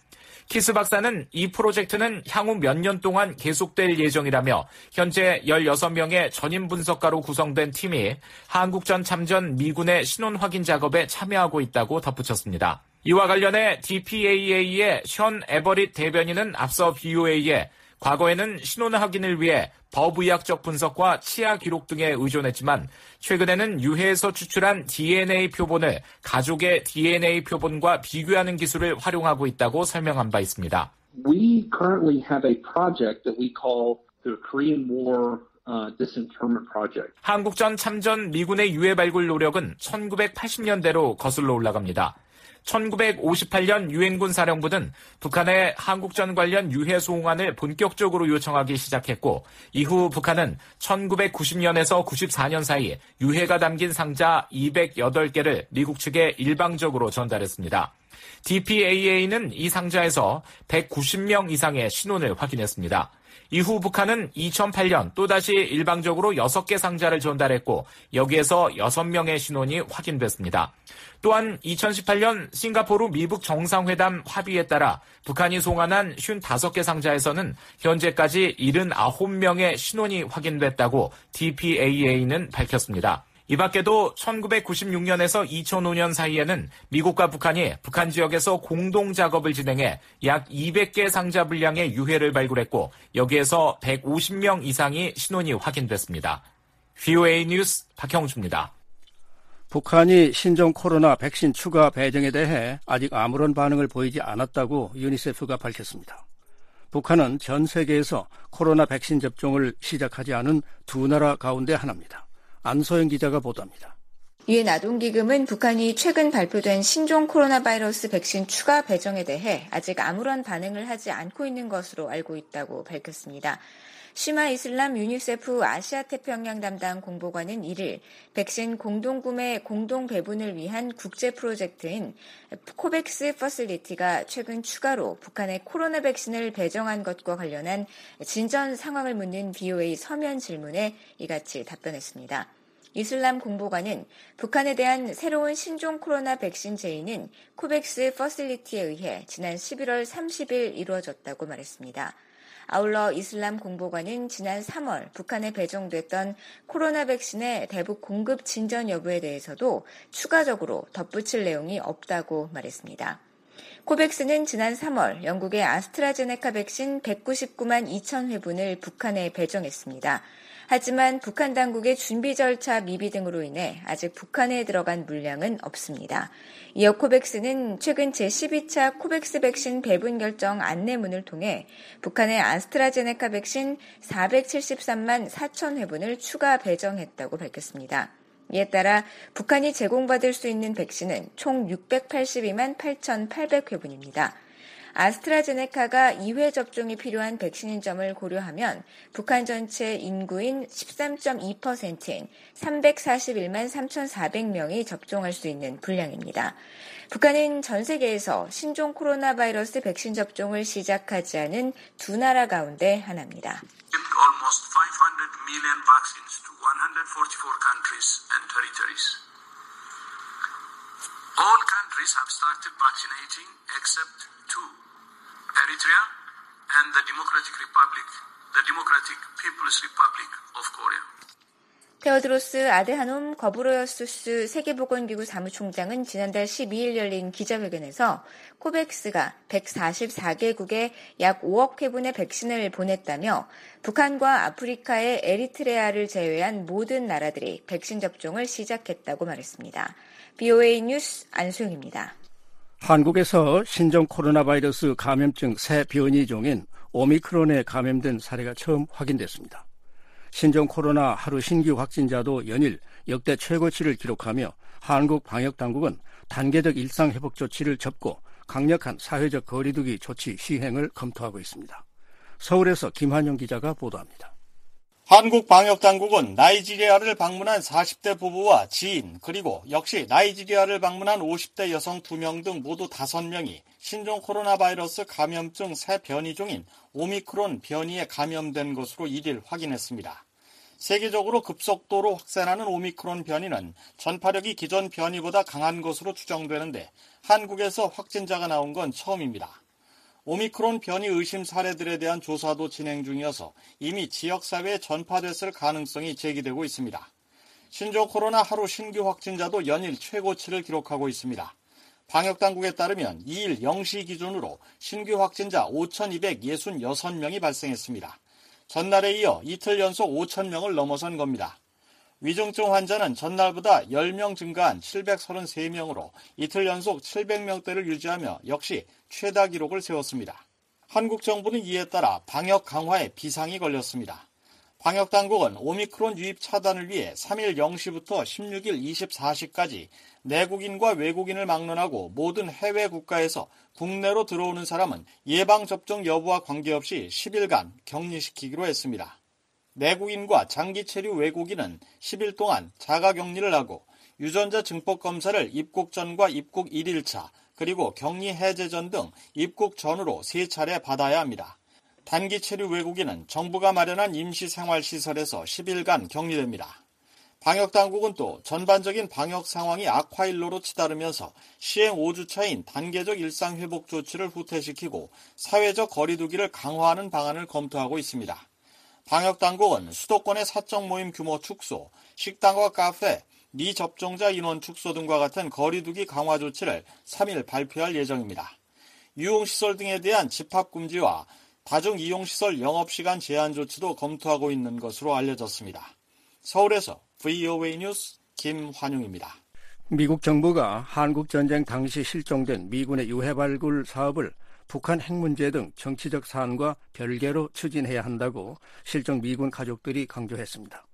키스 박사는 이 프로젝트는 향후 몇 년 동안 계속될 예정이라며 현재 16명의 전임 분석가로 구성된 팀이 한국전 참전 미군의 신원 확인 작업에 참여하고 있다고 덧붙였습니다. 이와 관련해 DPAA의 션 에버릿 대변인은 앞서 VOA에 과거에는 신원 확인을 위해 법의학적 분석과 치아 기록 등에 의존했지만 최근에는 유해에서 추출한 DNA 표본을 가족의 DNA 표본과 비교하는 기술을 활용하고 있다고 설명한 바 있습니다. We currently have a project that we call the Korean War Disinterment Project. 한국전 참전 미군의 유해 발굴 노력은 1980년대로 거슬러 올라갑니다. 1958년 유엔군 사령부는 북한의 한국전 관련 유해 소홍안을 본격적으로 요청하기 시작했고 이후 북한은 1990년에서 94년 사이 유해가 담긴 상자 208개를 미국 측에 일방적으로 전달했습니다. DPAA는 이 상자에서 190명 이상의 신원을 확인했습니다. 이후 북한은 2008년 또다시 일방적으로 6개 상자를 전달했고 여기에서 6명의 신원이 확인됐습니다. 또한 2018년 싱가포르 미북 정상회담 합의에 따라 북한이 송환한 55개 상자에서는 현재까지 79명의 신원이 확인됐다고 DPAA는 밝혔습니다. 이 밖에도 1996년에서 2005년 사이에는 미국과 북한이 북한 지역에서 공동 작업을 진행해 약 200개 상자 분량의 유해를 발굴했고 여기에서 150명 이상이 신원이 확인됐습니다. VOA 뉴스 박형주입니다. 북한이 신종 코로나 백신 추가 배정에 대해 아직 아무런 반응을 보이지 않았다고 유니세프가 밝혔습니다. 북한은 전 세계에서 코로나 백신 접종을 시작하지 않은 두 나라 가운데 하나입니다. 안소영 기자가 보도합니다. 유엔 아동기금은 북한이 최근 발표된 신종 코로나 바이러스 백신 추가 배정에 대해 아직 아무런 반응을 하지 않고 있는 것으로 알고 있다고 밝혔습니다. 시마 이슬람 유니세프 아시아 태평양 담당 공보관은 1일 백신 공동구매 공동배분을 위한 국제 프로젝트인 코백스 퍼실리티가 최근 추가로 북한의 코로나 백신을 배정한 것과 관련한 진전 상황을 묻는 VOA 서면 질문에 이같이 답변했습니다. 이슬람 공보관은 북한에 대한 새로운 신종 코로나 백신 제의는 코백스 퍼실리티에 의해 지난 11월 30일 이루어졌다고 말했습니다. 아울러 이슬람 공보관은 지난 3월 북한에 배정됐던 코로나 백신의 대북 공급 진전 여부에 대해서도 추가적으로 덧붙일 내용이 없다고 말했습니다. 코백스는 지난 3월 영국의 아스트라제네카 백신 199만 2천 회분을 북한에 배정했습니다. 하지만 북한 당국의 준비 절차 미비 등으로 인해 아직 북한에 들어간 물량은 없습니다. 이어 코백스는 최근 제12차 코백스 백신 배분 결정 안내문을 통해 북한의 아스트라제네카 백신 473만 4천 회분을 추가 배정했다고 밝혔습니다. 이에 따라 북한이 제공받을 수 있는 백신은 총 682만 8,800회분입니다. 아스트라제네카가 2회 접종이 필요한 백신인 점을 고려하면 북한 전체 인구인 13.2%인 341만 3,400명이 접종할 수 있는 분량입니다. 북한은 전 세계에서 신종 코로나 바이러스 백신 접종을 시작하지 않은 두 나라 가운데 하나입니다. Almost 500 million vaccines to 144 countries and territories. All countries have started vaccinating except two. Eritrea and the Democratic People's Republic of Korea. 테오드로스 아드하놈 거브로여수스 세계보건기구 사무총장은 지난달 12일 열린 기자회견에서 코백스가 144개국에 약 5억 회분의 백신을 보냈다며 북한과 아프리카의 에리트레아를 제외한 모든 나라들이 백신 접종을 시작했다고 말했습니다. VOA 뉴스 안소영입니다. 한국에서 신종 코로나 바이러스 감염증 새 변이종인 오미크론에 감염된 사례가 처음 확인됐습니다. 신종 코로나 하루 신규 확진자도 연일 역대 최고치를 기록하며 한국 방역당국은 단계적 일상회복 조치를 접고 강력한 사회적 거리두기 조치 시행을 검토하고 있습니다. 서울에서 김한용 기자가 보도합니다. 한국 방역당국은 나이지리아를 방문한 40대 부부와 지인 그리고 역시 나이지리아를 방문한 50대 여성 2명 등 모두 5명이 신종 코로나 바이러스 감염증 새 변이종인 오미크론 변이에 감염된 것으로 1일 확인했습니다. 세계적으로 급속도로 확산하는 오미크론 변이는 전파력이 기존 변이보다 강한 것으로 추정되는데 한국에서 확진자가 나온 건 처음입니다. 오미크론 변이 의심 사례들에 대한 조사도 진행 중이어서 이미 지역사회에 전파됐을 가능성이 제기되고 있습니다. 신종 코로나 하루 신규 확진자도 연일 최고치를 기록하고 있습니다. 방역당국에 따르면 2일 0시 기준으로 신규 확진자 5,266명이 발생했습니다. 전날에 이어 이틀 연속 5,000명을 넘어선 겁니다. 위중증 환자는 전날보다 10명 증가한 733명으로 이틀 연속 700명대를 유지하며 역시 최다 기록을 세웠습니다. 한국 정부는 이에 따라 방역 강화에 비상이 걸렸습니다. 방역당국은 오미크론 유입 차단을 위해 3일 0시부터 16일 24시까지 내국인과 외국인을 막론하고 모든 해외 국가에서 국내로 들어오는 사람은 예방접종 여부와 관계없이 10일간 격리시키기로 했습니다. 내국인과 장기 체류 외국인은 10일 동안 자가격리를 하고 유전자 증폭 검사를 입국 전과 입국 1일차 그리고 격리 해제 전 등 입국 전후로 3차례 받아야 합니다. 단기 체류 외국인은 정부가 마련한 임시생활시설에서 10일간 격리됩니다. 방역당국은 또 전반적인 방역 상황이 악화일로로 치달으면서 시행 5주차인 단계적 일상회복 조치를 후퇴시키고 사회적 거리두기를 강화하는 방안을 검토하고 있습니다. 방역당국은 수도권의 사적 모임 규모 축소, 식당과 카페, 미접종자 인원 축소 등과 같은 거리두기 강화 조치를 3일 발표할 예정입니다. 유흥시설 등에 대한 집합금지와 다중이용시설 영업시간 제한 조치도 검토하고 있는 것으로 알려졌습니다. 서울에서 VOA 뉴스 김환용입니다. 미국 정부가 한국전쟁 당시 실종된 미군의 유해 발굴 사업을 북한 핵 문제 등 정치적 사안과 별개로 추진해야 한다고 실종 미군 가족들이 강조했습니다.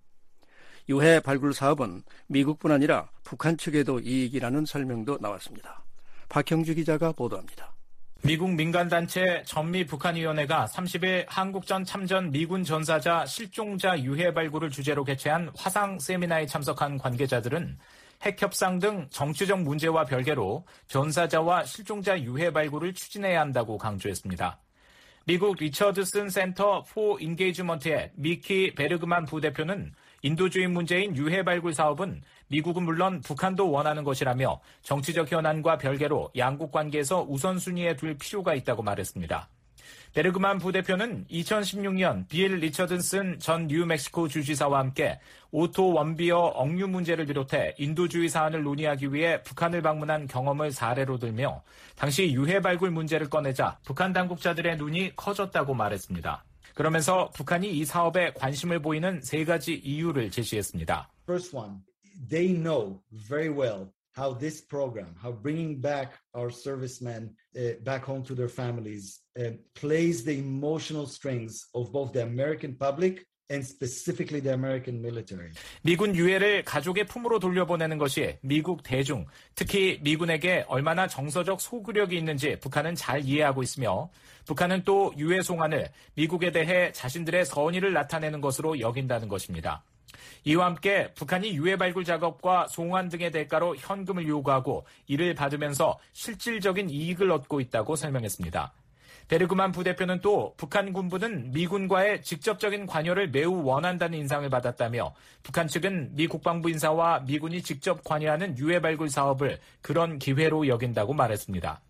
유해 발굴 사업은 미국뿐 아니라 북한 측에도 이익이라는 설명도 나왔습니다. 박형주 기자가 보도합니다. 미국 민간단체 전미북한위원회가 30일 한국전 참전 미군 전사자 실종자 유해 발굴을 주제로 개최한 화상 세미나에 참석한 관계자들은 핵협상 등 정치적 문제와 별개로 전사자와 실종자 유해 발굴을 추진해야 한다고 강조했습니다. 미국 리처드슨 센터 포 인게이지먼트의 미키 베르그만 부대표는 인도주의 문제인 유해 발굴 사업은 미국은 물론 북한도 원하는 것이라며 정치적 현안과 별개로 양국 관계에서 우선순위에 둘 필요가 있다고 말했습니다. 베르그만 부대표는 2016년 빌 리처드슨 전 뉴멕시코 주지사와 함께 오토 원비어 억류 문제를 비롯해 인도주의 사안을 논의하기 위해 북한을 방문한 경험을 사례로 들며 당시 유해 발굴 문제를 꺼내자 북한 당국자들의 눈이 커졌다고 말했습니다. 그러면서 북한이 이 사업에 관심을 보이는 3가지 이유를 제시했습니다. First one, they know very well how this program, how bringing back our servicemen back home to their families plays the emotional strings of both the American public and specifically the American military. 미군 유해를 가족의 품으로 돌려보내는 것이 미국 대중, 특히 미군에게 얼마나 정서적 소구력이 있는지 북한은 잘 이해하고 있으며 북한은 또 유해 송환을 미국에 대해 자신들의 선의를 나타내는 것으로 여긴다는 것입니다. 이와 함께 북한이 유해 발굴 작업과 송환 등의 대가로 현금을 요구하고 이를 받으면서 실질적인 이익을 얻고 있다고 설명했습니다. 베르그만 부대표는 또 북한 군부는 미군과의 직접적인 관여를 매우 원한다는 인상을 받았다며 북한 측은 미 국방부 인사와 미군이 직접 관여하는 유해 발굴 사업을 그런 기회로 여긴다고 말했습니다.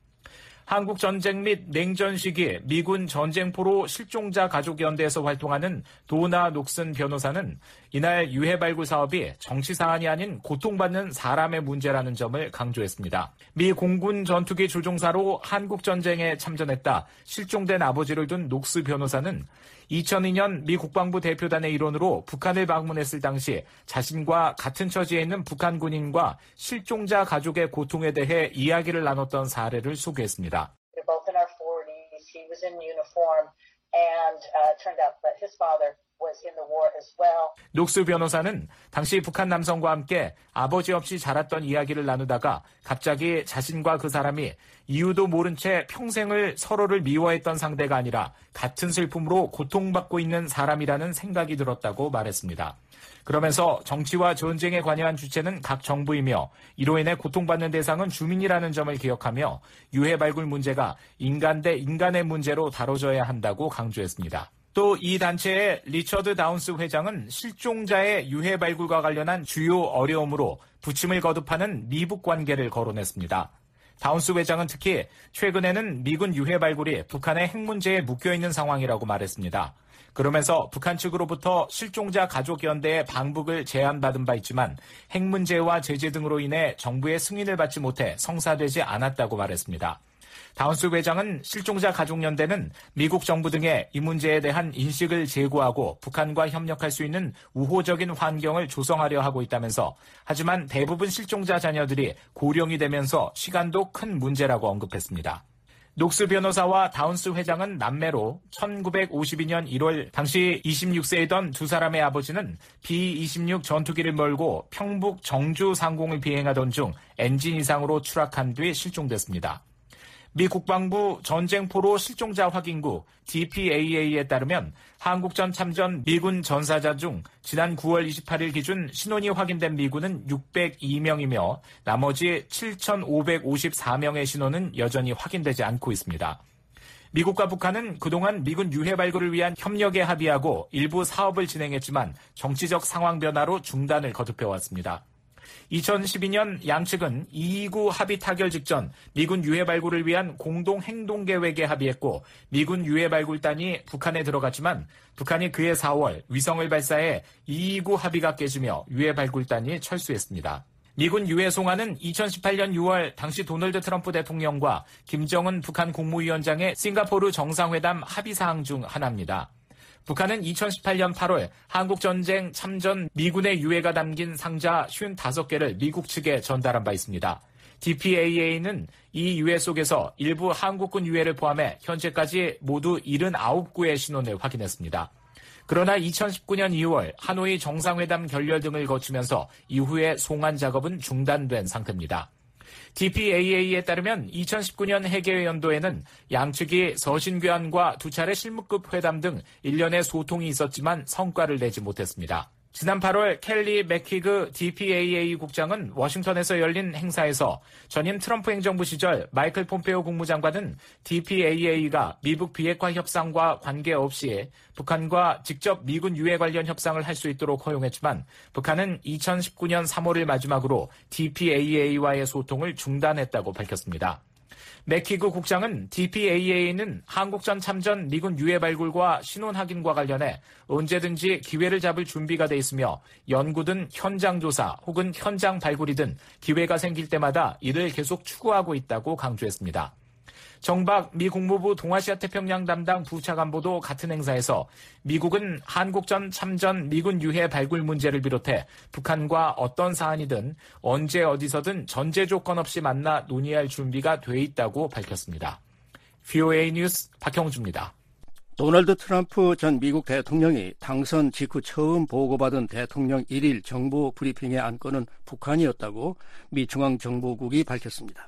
한국 전쟁 및 냉전 시기 미군 전쟁포로 실종자 가족연대에서 활동하는 도나 녹슨 변호사는 이날 유해 발굴 사업이 정치 사안이 아닌 고통받는 사람의 문제라는 점을 강조했습니다. 미 공군 전투기 조종사로 한국 전쟁에 참전했다 실종된 아버지를 둔 녹스 변호사는 2002년 미 국방부 대표단의 일원으로 북한을 방문했을 당시 자신과 같은 처지에 있는 북한 군인과 실종자 가족의 고통에 대해 이야기를 나눴던 사례를 소개했습니다. Both in our 40s, he was in uniform, and turned out that his father was in the war as well. 녹스 변호사는 당시 북한 남성과 함께 아버지 없이 자랐던 이야기를 나누다가 갑자기 자신과 그 사람이 이유도 모른 채 평생을 서로를 미워했던 상대가 아니라 같은 슬픔으로 고통받고 있는 사람이라는 생각이 들었다고 말했습니다. 그러면서 정치와 전쟁에 관여한 주체는 각 정부이며 이로 인해 고통받는 대상은 주민이라는 점을 기억하며 유해 발굴 문제가 인간 대 인간의 문제로 다뤄져야 한다고 강조했습니다. 또 이 단체의 리처드 다운스 회장은 실종자의 유해 발굴과 관련한 주요 어려움으로 부침을 거듭하는 미북 관계를 거론했습니다. 다운스 회장은 특히 최근에는 미군 유해 발굴이 북한의 핵 문제에 묶여있는 상황이라고 말했습니다. 그러면서 북한 측으로부터 실종자 가족연대의 방북을 제안받은 바 있지만 핵 문제와 제재 등으로 인해 정부의 승인을 받지 못해 성사되지 않았다고 말했습니다. 다운스 회장은 실종자 가족연대는 미국 정부 등에 이 문제에 대한 인식을 제고하고 북한과 협력할 수 있는 우호적인 환경을 조성하려 하고 있다면서 하지만 대부분 실종자 자녀들이 고령이 되면서 시간도 큰 문제라고 언급했습니다. 녹스 변호사와 다운스 회장은 남매로 1952년 1월 당시 26세이던 두 사람의 아버지는 B-26 전투기를 몰고 평북 정주 상공을 비행하던 중 엔진 이상으로 추락한 뒤 실종됐습니다. 미 국방부 전쟁포로 실종자 확인구 DPAA에 따르면 한국전 참전 미군 전사자 중 지난 9월 28일 기준 신원이 확인된 미군은 602명이며 나머지 7,554명의 신원은 여전히 확인되지 않고 있습니다. 미국과 북한은 그동안 미군 유해 발굴을 위한 협력에 합의하고 일부 사업을 진행했지만 정치적 상황 변화로 중단을 거듭해왔습니다. 2012년 양측은 229 합의 타결 직전 미군 유해 발굴을 위한 공동 행동 계획에 합의했고 미군 유해 발굴단이 북한에 들어갔지만 북한이 그해 4월 위성을 발사해 229 합의가 깨지며 유해 발굴단이 철수했습니다. 미군 유해 송환은 2018년 6월 당시 도널드 트럼프 대통령과 김정은 북한 국무위원장의 싱가포르 정상회담 합의사항 중 하나입니다. 북한은 2018년 8월 한국전쟁 참전 미군의 유해가 담긴 상자 55개를 미국 측에 전달한 바 있습니다. DPAA는 이 유해 속에서 일부 한국군 유해를 포함해 현재까지 모두 79구의 신원을 확인했습니다. 그러나 2019년 2월 하노이 정상회담 결렬 등을 거치면서 이후에 송환 작업은 중단된 상태입니다. DPAA에 따르면 2019년 해계 연도에는 양측이 서신교환과 2차례 실무급 회담 등 일련의 소통이 있었지만 성과를 내지 못했습니다. 지난 8월 켈리 맥히그 DPAA 국장은 워싱턴에서 열린 행사에서 전임 트럼프 행정부 시절 마이클 폼페오 국무장관은 DPAA가 미북 비핵화 협상과 관계없이 북한과 직접 미군 유해 관련 협상을 할 수 있도록 허용했지만 북한은 2019년 3월을 마지막으로 DPAA와의 소통을 중단했다고 밝혔습니다. 맥히그 국장은 DPAA는 한국전 참전 미군 유해 발굴과 신원 확인과 관련해 언제든지 기회를 잡을 준비가 돼 있으며 연구든 현장 조사 혹은 현장 발굴이든 기회가 생길 때마다 이를 계속 추구하고 있다고 강조했습니다. 정박 미 국무부 동아시아 태평양 담당 부차관보도 같은 행사에서 미국은 한국전 참전 미군 유해 발굴 문제를 비롯해 북한과 어떤 사안이든 언제 어디서든 전제 조건 없이 만나 논의할 준비가 돼 있다고 밝혔습니다. VOA 뉴스 박형주입니다. 도널드 트럼프 전 미국 대통령이 당선 직후 처음 보고받은 대통령 1일 정보 브리핑의 안건은 북한이었다고 미 중앙정보국이 밝혔습니다.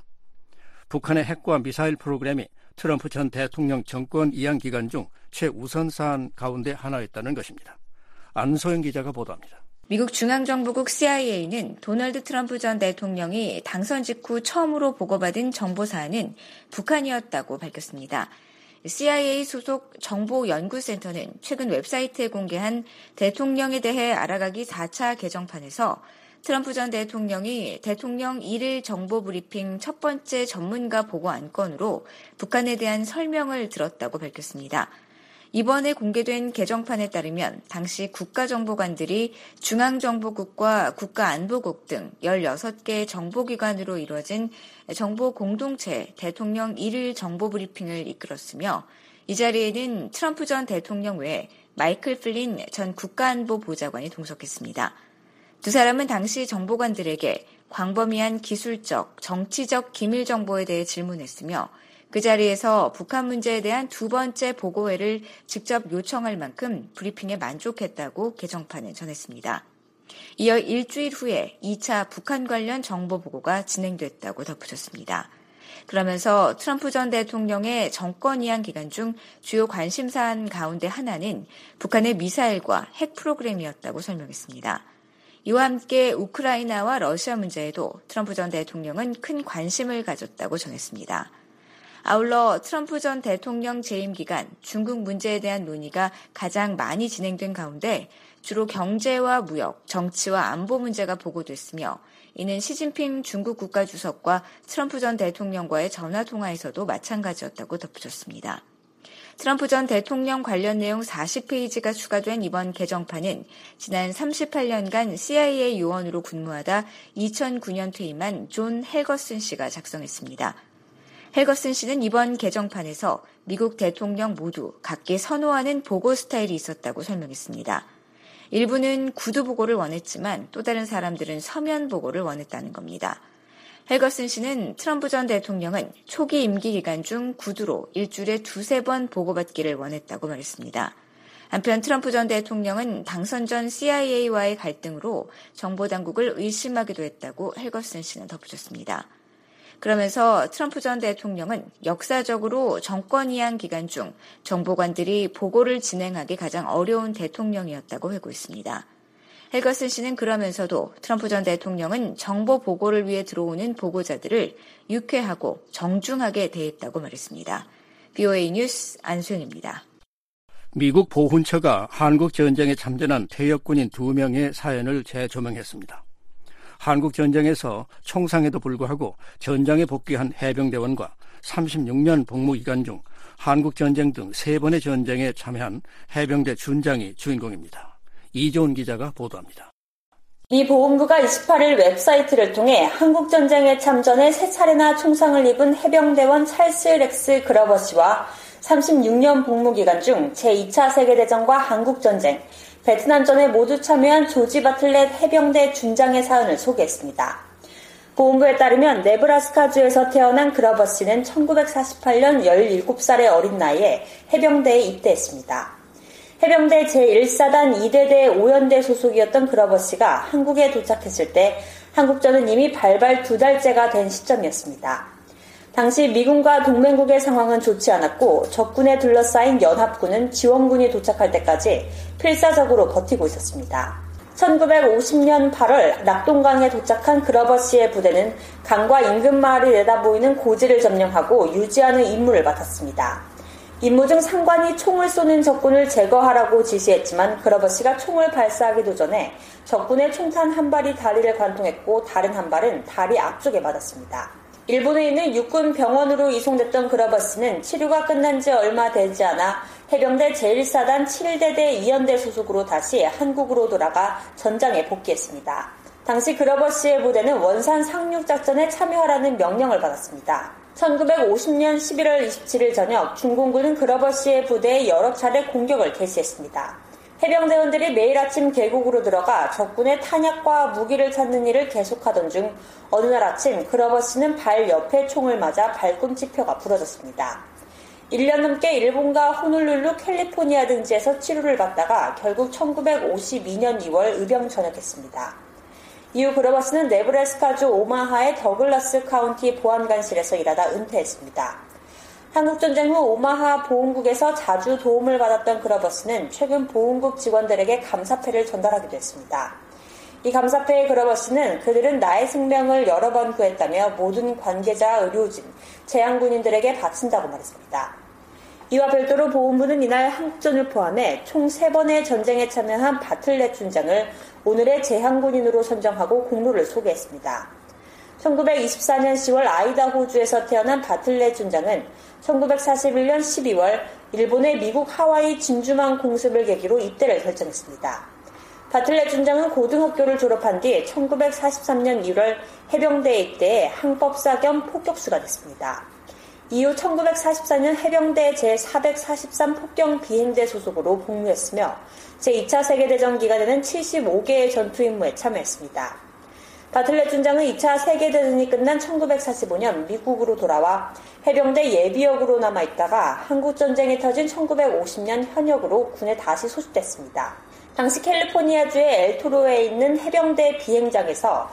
북한의 핵과 미사일 프로그램이 트럼프 전 대통령 정권 이양 기간 중 최우선 사안 가운데 하나였다는 것입니다. 안소영 기자가 보도합니다. 미국 중앙정보국 CIA는 도널드 트럼프 전 대통령이 당선 직후 처음으로 보고받은 정보 사안은 북한이었다고 밝혔습니다. CIA 소속 정보연구센터는 최근 웹사이트에 공개한 대통령에 대해 알아가기 4차 개정판에서 트럼프 전 대통령이 대통령 1일 정보 브리핑 첫 번째 전문가 보고 안건으로 북한에 대한 설명을 들었다고 밝혔습니다. 이번에 공개된 개정판에 따르면 당시 국가정보관들이 중앙정보국과 국가안보국 등 16개 정보기관으로 이루어진 정보공동체 대통령 1일 정보 브리핑을 이끌었으며 이 자리에는 트럼프 전 대통령 외에 마이클 플린 전 국가안보보좌관이 동석했습니다. 두 사람은 당시 정보관들에게 광범위한 기술적, 정치적 기밀 정보에 대해 질문했으며 그 자리에서 북한 문제에 대한 두 번째 보고회를 직접 요청할 만큼 브리핑에 만족했다고 개정판은 전했습니다. 이어 일주일 후에 2차 북한 관련 정보 보고가 진행됐다고 덧붙였습니다. 그러면서 트럼프 전 대통령의 정권 이양 기간 중 주요 관심사안 가운데 하나는 북한의 미사일과 핵 프로그램이었다고 설명했습니다. 이와 함께 우크라이나와 러시아 문제에도 트럼프 전 대통령은 큰 관심을 가졌다고 전했습니다. 아울러 트럼프 전 대통령 재임 기간 중국 문제에 대한 논의가 가장 많이 진행된 가운데 주로 경제와 무역, 정치와 안보 문제가 보고됐으며 이는 시진핑 중국 국가주석과 트럼프 전 대통령과의 전화통화에서도 마찬가지였다고 덧붙였습니다. 트럼프 전 대통령 관련 내용 40페이지가 추가된 이번 개정판은 지난 38년간 CIA 요원으로 근무하다 2009년 퇴임한 존 헬거슨 씨가 작성했습니다. 헬거슨 씨는 이번 개정판에서 미국 대통령 모두 각기 선호하는 보고 스타일이 있었다고 설명했습니다. 일부는 구두 보고를 원했지만 또 다른 사람들은 서면 보고를 원했다는 겁니다. 헬거슨 씨는 트럼프 전 대통령은 초기 임기 기간 중 구두로 일주일에 2-3번 보고받기를 원했다고 말했습니다. 한편 트럼프 전 대통령은 당선 전 CIA와의 갈등으로 정보당국을 의심하기도 했다고 헬거슨 씨는 덧붙였습니다. 그러면서 트럼프 전 대통령은 역사적으로 정권이한 기간 중 정보관들이 보고를 진행하기 가장 어려운 대통령이었다고 회고했습니다. 헬거슨 씨는 그러면서도 트럼프 전 대통령은 정보 보고를 위해 들어오는 보고자들을 유쾌하고 정중하게 대했다고 말했습니다. BOA 뉴스 안수영입니다. 미국 보훈처가 한국 전쟁에 참전한 퇴역군인 2명의 사연을 재조명했습니다. 한국 전쟁에서 총상에도 불구하고 전장에 복귀한 해병대원과 36년 복무 기간 중 한국 전쟁 등 3번의 전쟁에 참여한 해병대 준장이 주인공입니다. 이조은 기자가 보도합니다. 미 보훈부가 28일 웹사이트를 통해 한국전쟁에 참전해 3차례나 총상을 입은 해병대원 찰스 렉스 그러버 씨와 36년 복무기간 중 제2차 세계대전과 한국전쟁, 베트남전에 모두 참여한 조지 바틀렛 해병대 준장의 사연을 소개했습니다. 보훈부에 따르면 네브라스카주에서 태어난 그러버 씨는 1948년 17살의 어린 나이에 해병대에 입대했습니다. 해병대 제1사단 2대대 5연대 소속이었던 그러버 씨가 한국에 도착했을 때 한국전은 이미 발발 2달째가 된 시점이었습니다. 당시 미군과 동맹국의 상황은 좋지 않았고 적군에 둘러싸인 연합군은 지원군이 도착할 때까지 필사적으로 버티고 있었습니다. 1950년 8월 낙동강에 도착한 그러버 씨의 부대는 강과 인근 마을이 내다보이는 고지를 점령하고 유지하는 임무를 맡았습니다. 임무 중 상관이 총을 쏘는 적군을 제거하라고 지시했지만 그러버 씨가 총을 발사하기도 전에 적군의 총탄 한 발이 다리를 관통했고 다른 한 발은 다리 앞쪽에 맞았습니다. 일본에 있는 육군 병원으로 이송됐던 그러버 씨는 치료가 끝난 지 얼마 되지 않아 해병대 제1사단 7대대 2연대 소속으로 다시 한국으로 돌아가 전장에 복귀했습니다. 당시 그러버 씨의 부대는 원산 상륙작전에 참여하라는 명령을 받았습니다. 1950년 11월 27일 저녁 중공군은 그러버 씨의 부대에 여러 차례 공격을 개시했습니다. 해병대원들이 매일 아침 계곡으로 들어가 적군의 탄약과 무기를 찾는 일을 계속하던 중 어느 날 아침 그러버 씨는 발 옆에 총을 맞아 발꿈치뼈가 부러졌습니다. 1년 넘게 일본과 호놀룰루, 캘리포니아 등지에서 치료를 받다가 결국 1952년 2월 의병 전역했습니다. 이후 그러버 씨는 네브래스카주 오마하의 더글라스 카운티 보안관실에서 일하다 은퇴했습니다. 한국전쟁 후 오마하 보훈국에서 자주 도움을 받았던 그러버 씨는 최근 보훈국 직원들에게 감사패를 전달하기도 했습니다. 이 감사패에 그러버 씨는 그들은 나의 생명을 여러 번 구했다며 모든 관계자, 의료진, 재향군인들에게 바친다고 말했습니다. 이와 별도로 보훈부는 이날 한국전을 포함해 총 3번의 전쟁에 참여한 바틀렛 준장을 오늘의 재향군인으로 선정하고 공로를 소개했습니다. 1924년 10월 아이다호주에서 태어난 바틀렛 준장은 1941년 12월 일본의 미국 하와이 진주만 공습을 계기로 입대를 결정했습니다. 바틀렛 준장은 고등학교를 졸업한 뒤 1943년 1월 해병대에 입대해 항법사 겸 포격수가 됐습니다. 이후 1944년 해병대 제443 폭경 비행대 소속으로 복무했으며 제2차 세계대전 기간에는 75개의 전투 임무에 참여했습니다. 바틀렛 준장은 2차 세계대전이 끝난 1945년 미국으로 돌아와 해병대 예비역으로 남아있다가 한국전쟁이 터진 1950년 현역으로 군에 다시 소집됐습니다. 당시 캘리포니아주의 엘토로에 있는 해병대 비행장에서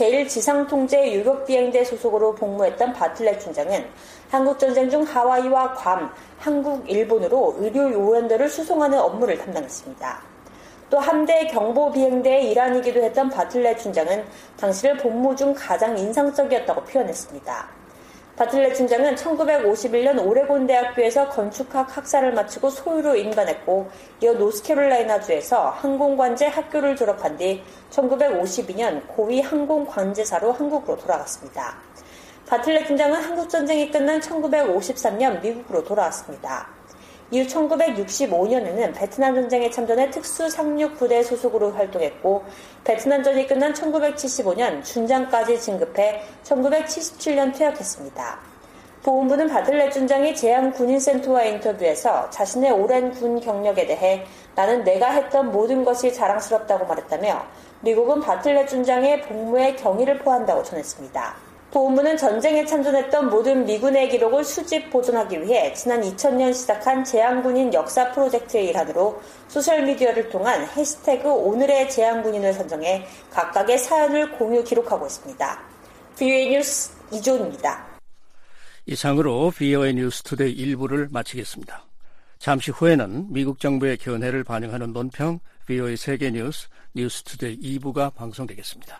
제1지상통제 유격비행대 소속으로 복무했던 바틀렛 준장은 한국전쟁 중 하와이와 괌, 한국, 일본으로 의료 요원들을 수송하는 업무를 담당했습니다. 또 함대 경보비행대의 일환이기도 했던 바틀렛 준장은 당시를 복무 중 가장 인상적이었다고 표현했습니다. 바틀렛 중장은 1951년 오레곤 대학교에서 건축학 학사를 마치고 소유로 임관했고 이어 노스캐롤라이나주에서 항공관제 학교를 졸업한 뒤 1952년 고위 항공관제사로 한국으로 돌아갔습니다. 바틀렛 중장은 한국전쟁이 끝난 1953년 미국으로 돌아왔습니다. 이후 1965년에는 베트남 전쟁에 참전해 특수상륙부대 소속으로 활동했고 베트남전이 끝난 1975년 준장까지 진급해 1977년 퇴역했습니다. 보훈부는 바틀렛 중장이 제한군인센터와의 인터뷰에서 자신의 오랜 군 경력에 대해 나는 내가 했던 모든 것이 자랑스럽다고 말했다며 미국은 바틀렛 중장의 복무에 경의를 표한다고 전했습니다. 보훈부는 전쟁에 참전했던 모든 미군의 기록을 수집 보존하기 위해 지난 2000년 시작한 제한군인 역사 프로젝트의 일환으로 소셜미디어를 통한 해시태그 오늘의 제한군인을 선정해 각각의 사연을 공유 기록하고 있습니다. VOA 뉴스 이조은입니다. 이상으로 VOA 뉴스 투데이 1부를 마치겠습니다. 잠시 후에는 미국 정부의 견해를 반영하는 논평 VOA 세계 뉴스 뉴스 투데이 2부가 방송되겠습니다.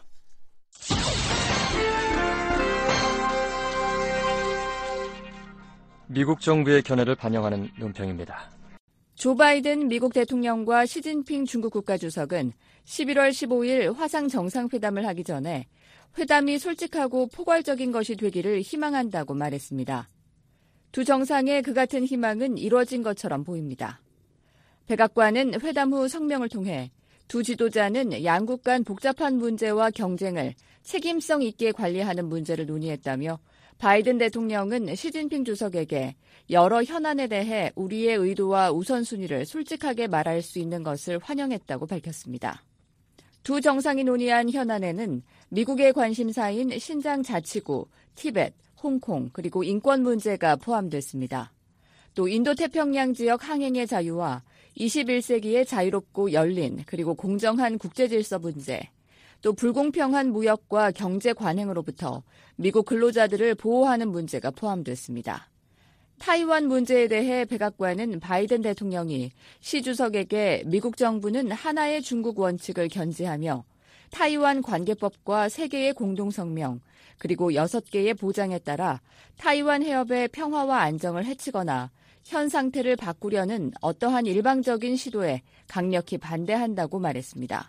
미국 정부의 견해를 반영하는 논평입니다. 조 바이든 미국 대통령과 시진핑 중국 국가주석은 11월 15일 화상 정상회담을 하기 전에 회담이 솔직하고 포괄적인 것이 되기를 희망한다고 말했습니다. 두 정상의 그 같은 희망은 이루어진 것처럼 보입니다. 백악관은 회담 후 성명을 통해 두 지도자는 양국 간 복잡한 문제와 경쟁을 책임성 있게 관리하는 문제를 논의했다며 바이든 대통령은 시진핑 주석에게 여러 현안에 대해 우리의 의도와 우선순위를 솔직하게 말할 수 있는 것을 환영했다고 밝혔습니다. 두 정상이 논의한 현안에는 미국의 관심사인 신장 자치구, 티벳, 홍콩, 그리고 인권 문제가 포함됐습니다. 또 인도태평양 지역 항행의 자유와 21세기의 자유롭고 열린 그리고 공정한 국제질서 문제, 또 불공평한 무역과 경제 관행으로부터 미국 근로자들을 보호하는 문제가 포함됐습니다. 타이완 문제에 대해 백악관은 바이든 대통령이 시 주석에게 미국 정부는 하나의 중국 원칙을 견지하며 타이완 관계법과 3개의 공동성명 그리고 6개의 보장에 따라 타이완 해협의 평화와 안정을 해치거나 현 상태를 바꾸려는 어떠한 일방적인 시도에 강력히 반대한다고 말했습니다.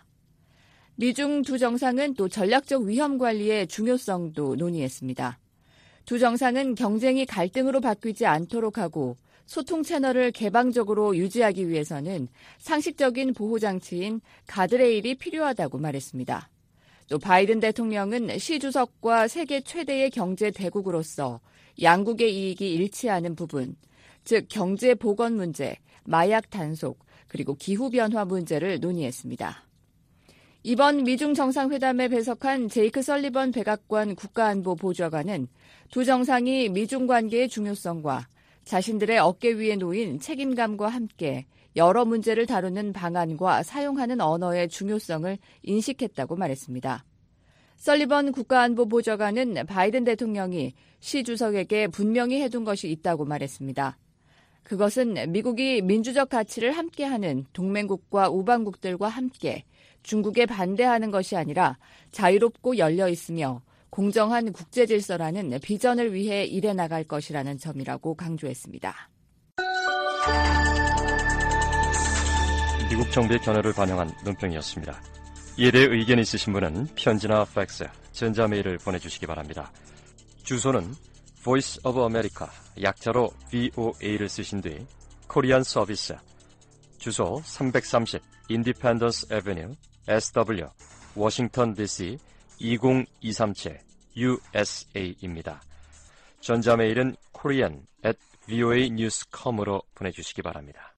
미중 두 정상은 또 전략적 위험 관리의 중요성도 논의했습니다. 두 정상은 경쟁이 갈등으로 바뀌지 않도록 하고 소통 채널을 개방적으로 유지하기 위해서는 상식적인 보호 장치인 가드레일이 필요하다고 말했습니다. 또 바이든 대통령은 시 주석과 세계 최대의 경제 대국으로서 양국의 이익이 일치하는 부분, 즉 경제 보건 문제, 마약 단속, 그리고 기후변화 문제를 논의했습니다. 이번 미중 정상회담에 배석한 제이크 설리번 백악관 국가안보 보좌관은 두 정상이 미중 관계의 중요성과 자신들의 어깨 위에 놓인 책임감과 함께 여러 문제를 다루는 방안과 사용하는 언어의 중요성을 인식했다고 말했습니다. 설리번 국가안보 보좌관은 바이든 대통령이 시 주석에게 분명히 해둔 것이 있다고 말했습니다. 그것은 미국이 민주적 가치를 함께하는 동맹국과 우방국들과 함께 중국에 반대하는 것이 아니라 자유롭고 열려 있으며 공정한 국제 질서라는 비전을 위해 일해 나갈 것이라는 점이라고 강조했습니다. 미국 정부의 견해를 반영한 논평이었습니다. 이에 대해 의견이 있으신 분은 편지나 팩스, 전자메일을 보내주시기 바랍니다. 주소는 Voice of America, 약자로 VOA를 쓰신 뒤 코리안 서비스, 주소 330 Independence Avenue, SW, 워싱턴 DC 20237 USA입니다. 전자메일은 korean@voanews.com으로 보내주시기 바랍니다.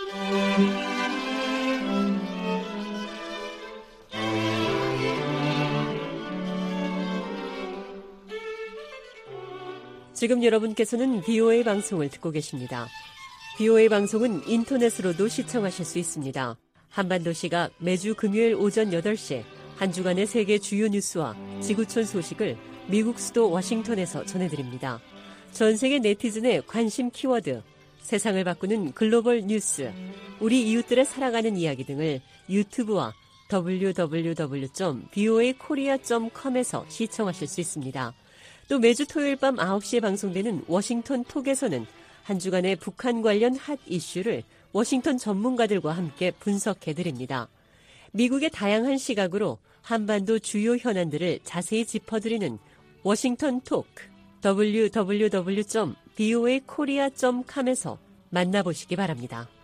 지금 여러분께서는 VOA 방송을 듣고 계십니다. VOA 방송은 인터넷으로도 시청하실 수 있습니다. 한반도시가 매주 금요일 오전 8시 한 주간의 세계 주요 뉴스와 지구촌 소식을 미국 수도 워싱턴에서 전해드립니다. 전 세계 네티즌의 관심 키워드, 세상을 바꾸는 글로벌 뉴스, 우리 이웃들의 살아가는 이야기 등을 유튜브와 www.voakorea.com에서 시청하실 수 있습니다. 또 매주 토요일 밤 9시에 방송되는 워싱턴 톡에서는 한 주간의 북한 관련 핫 이슈를 워싱턴 전문가들과 함께 분석해드립니다. 미국의 다양한 시각으로 한반도 주요 현안들을 자세히 짚어드리는 워싱턴 톡, www.voakorea.com에서 만나보시기 바랍니다.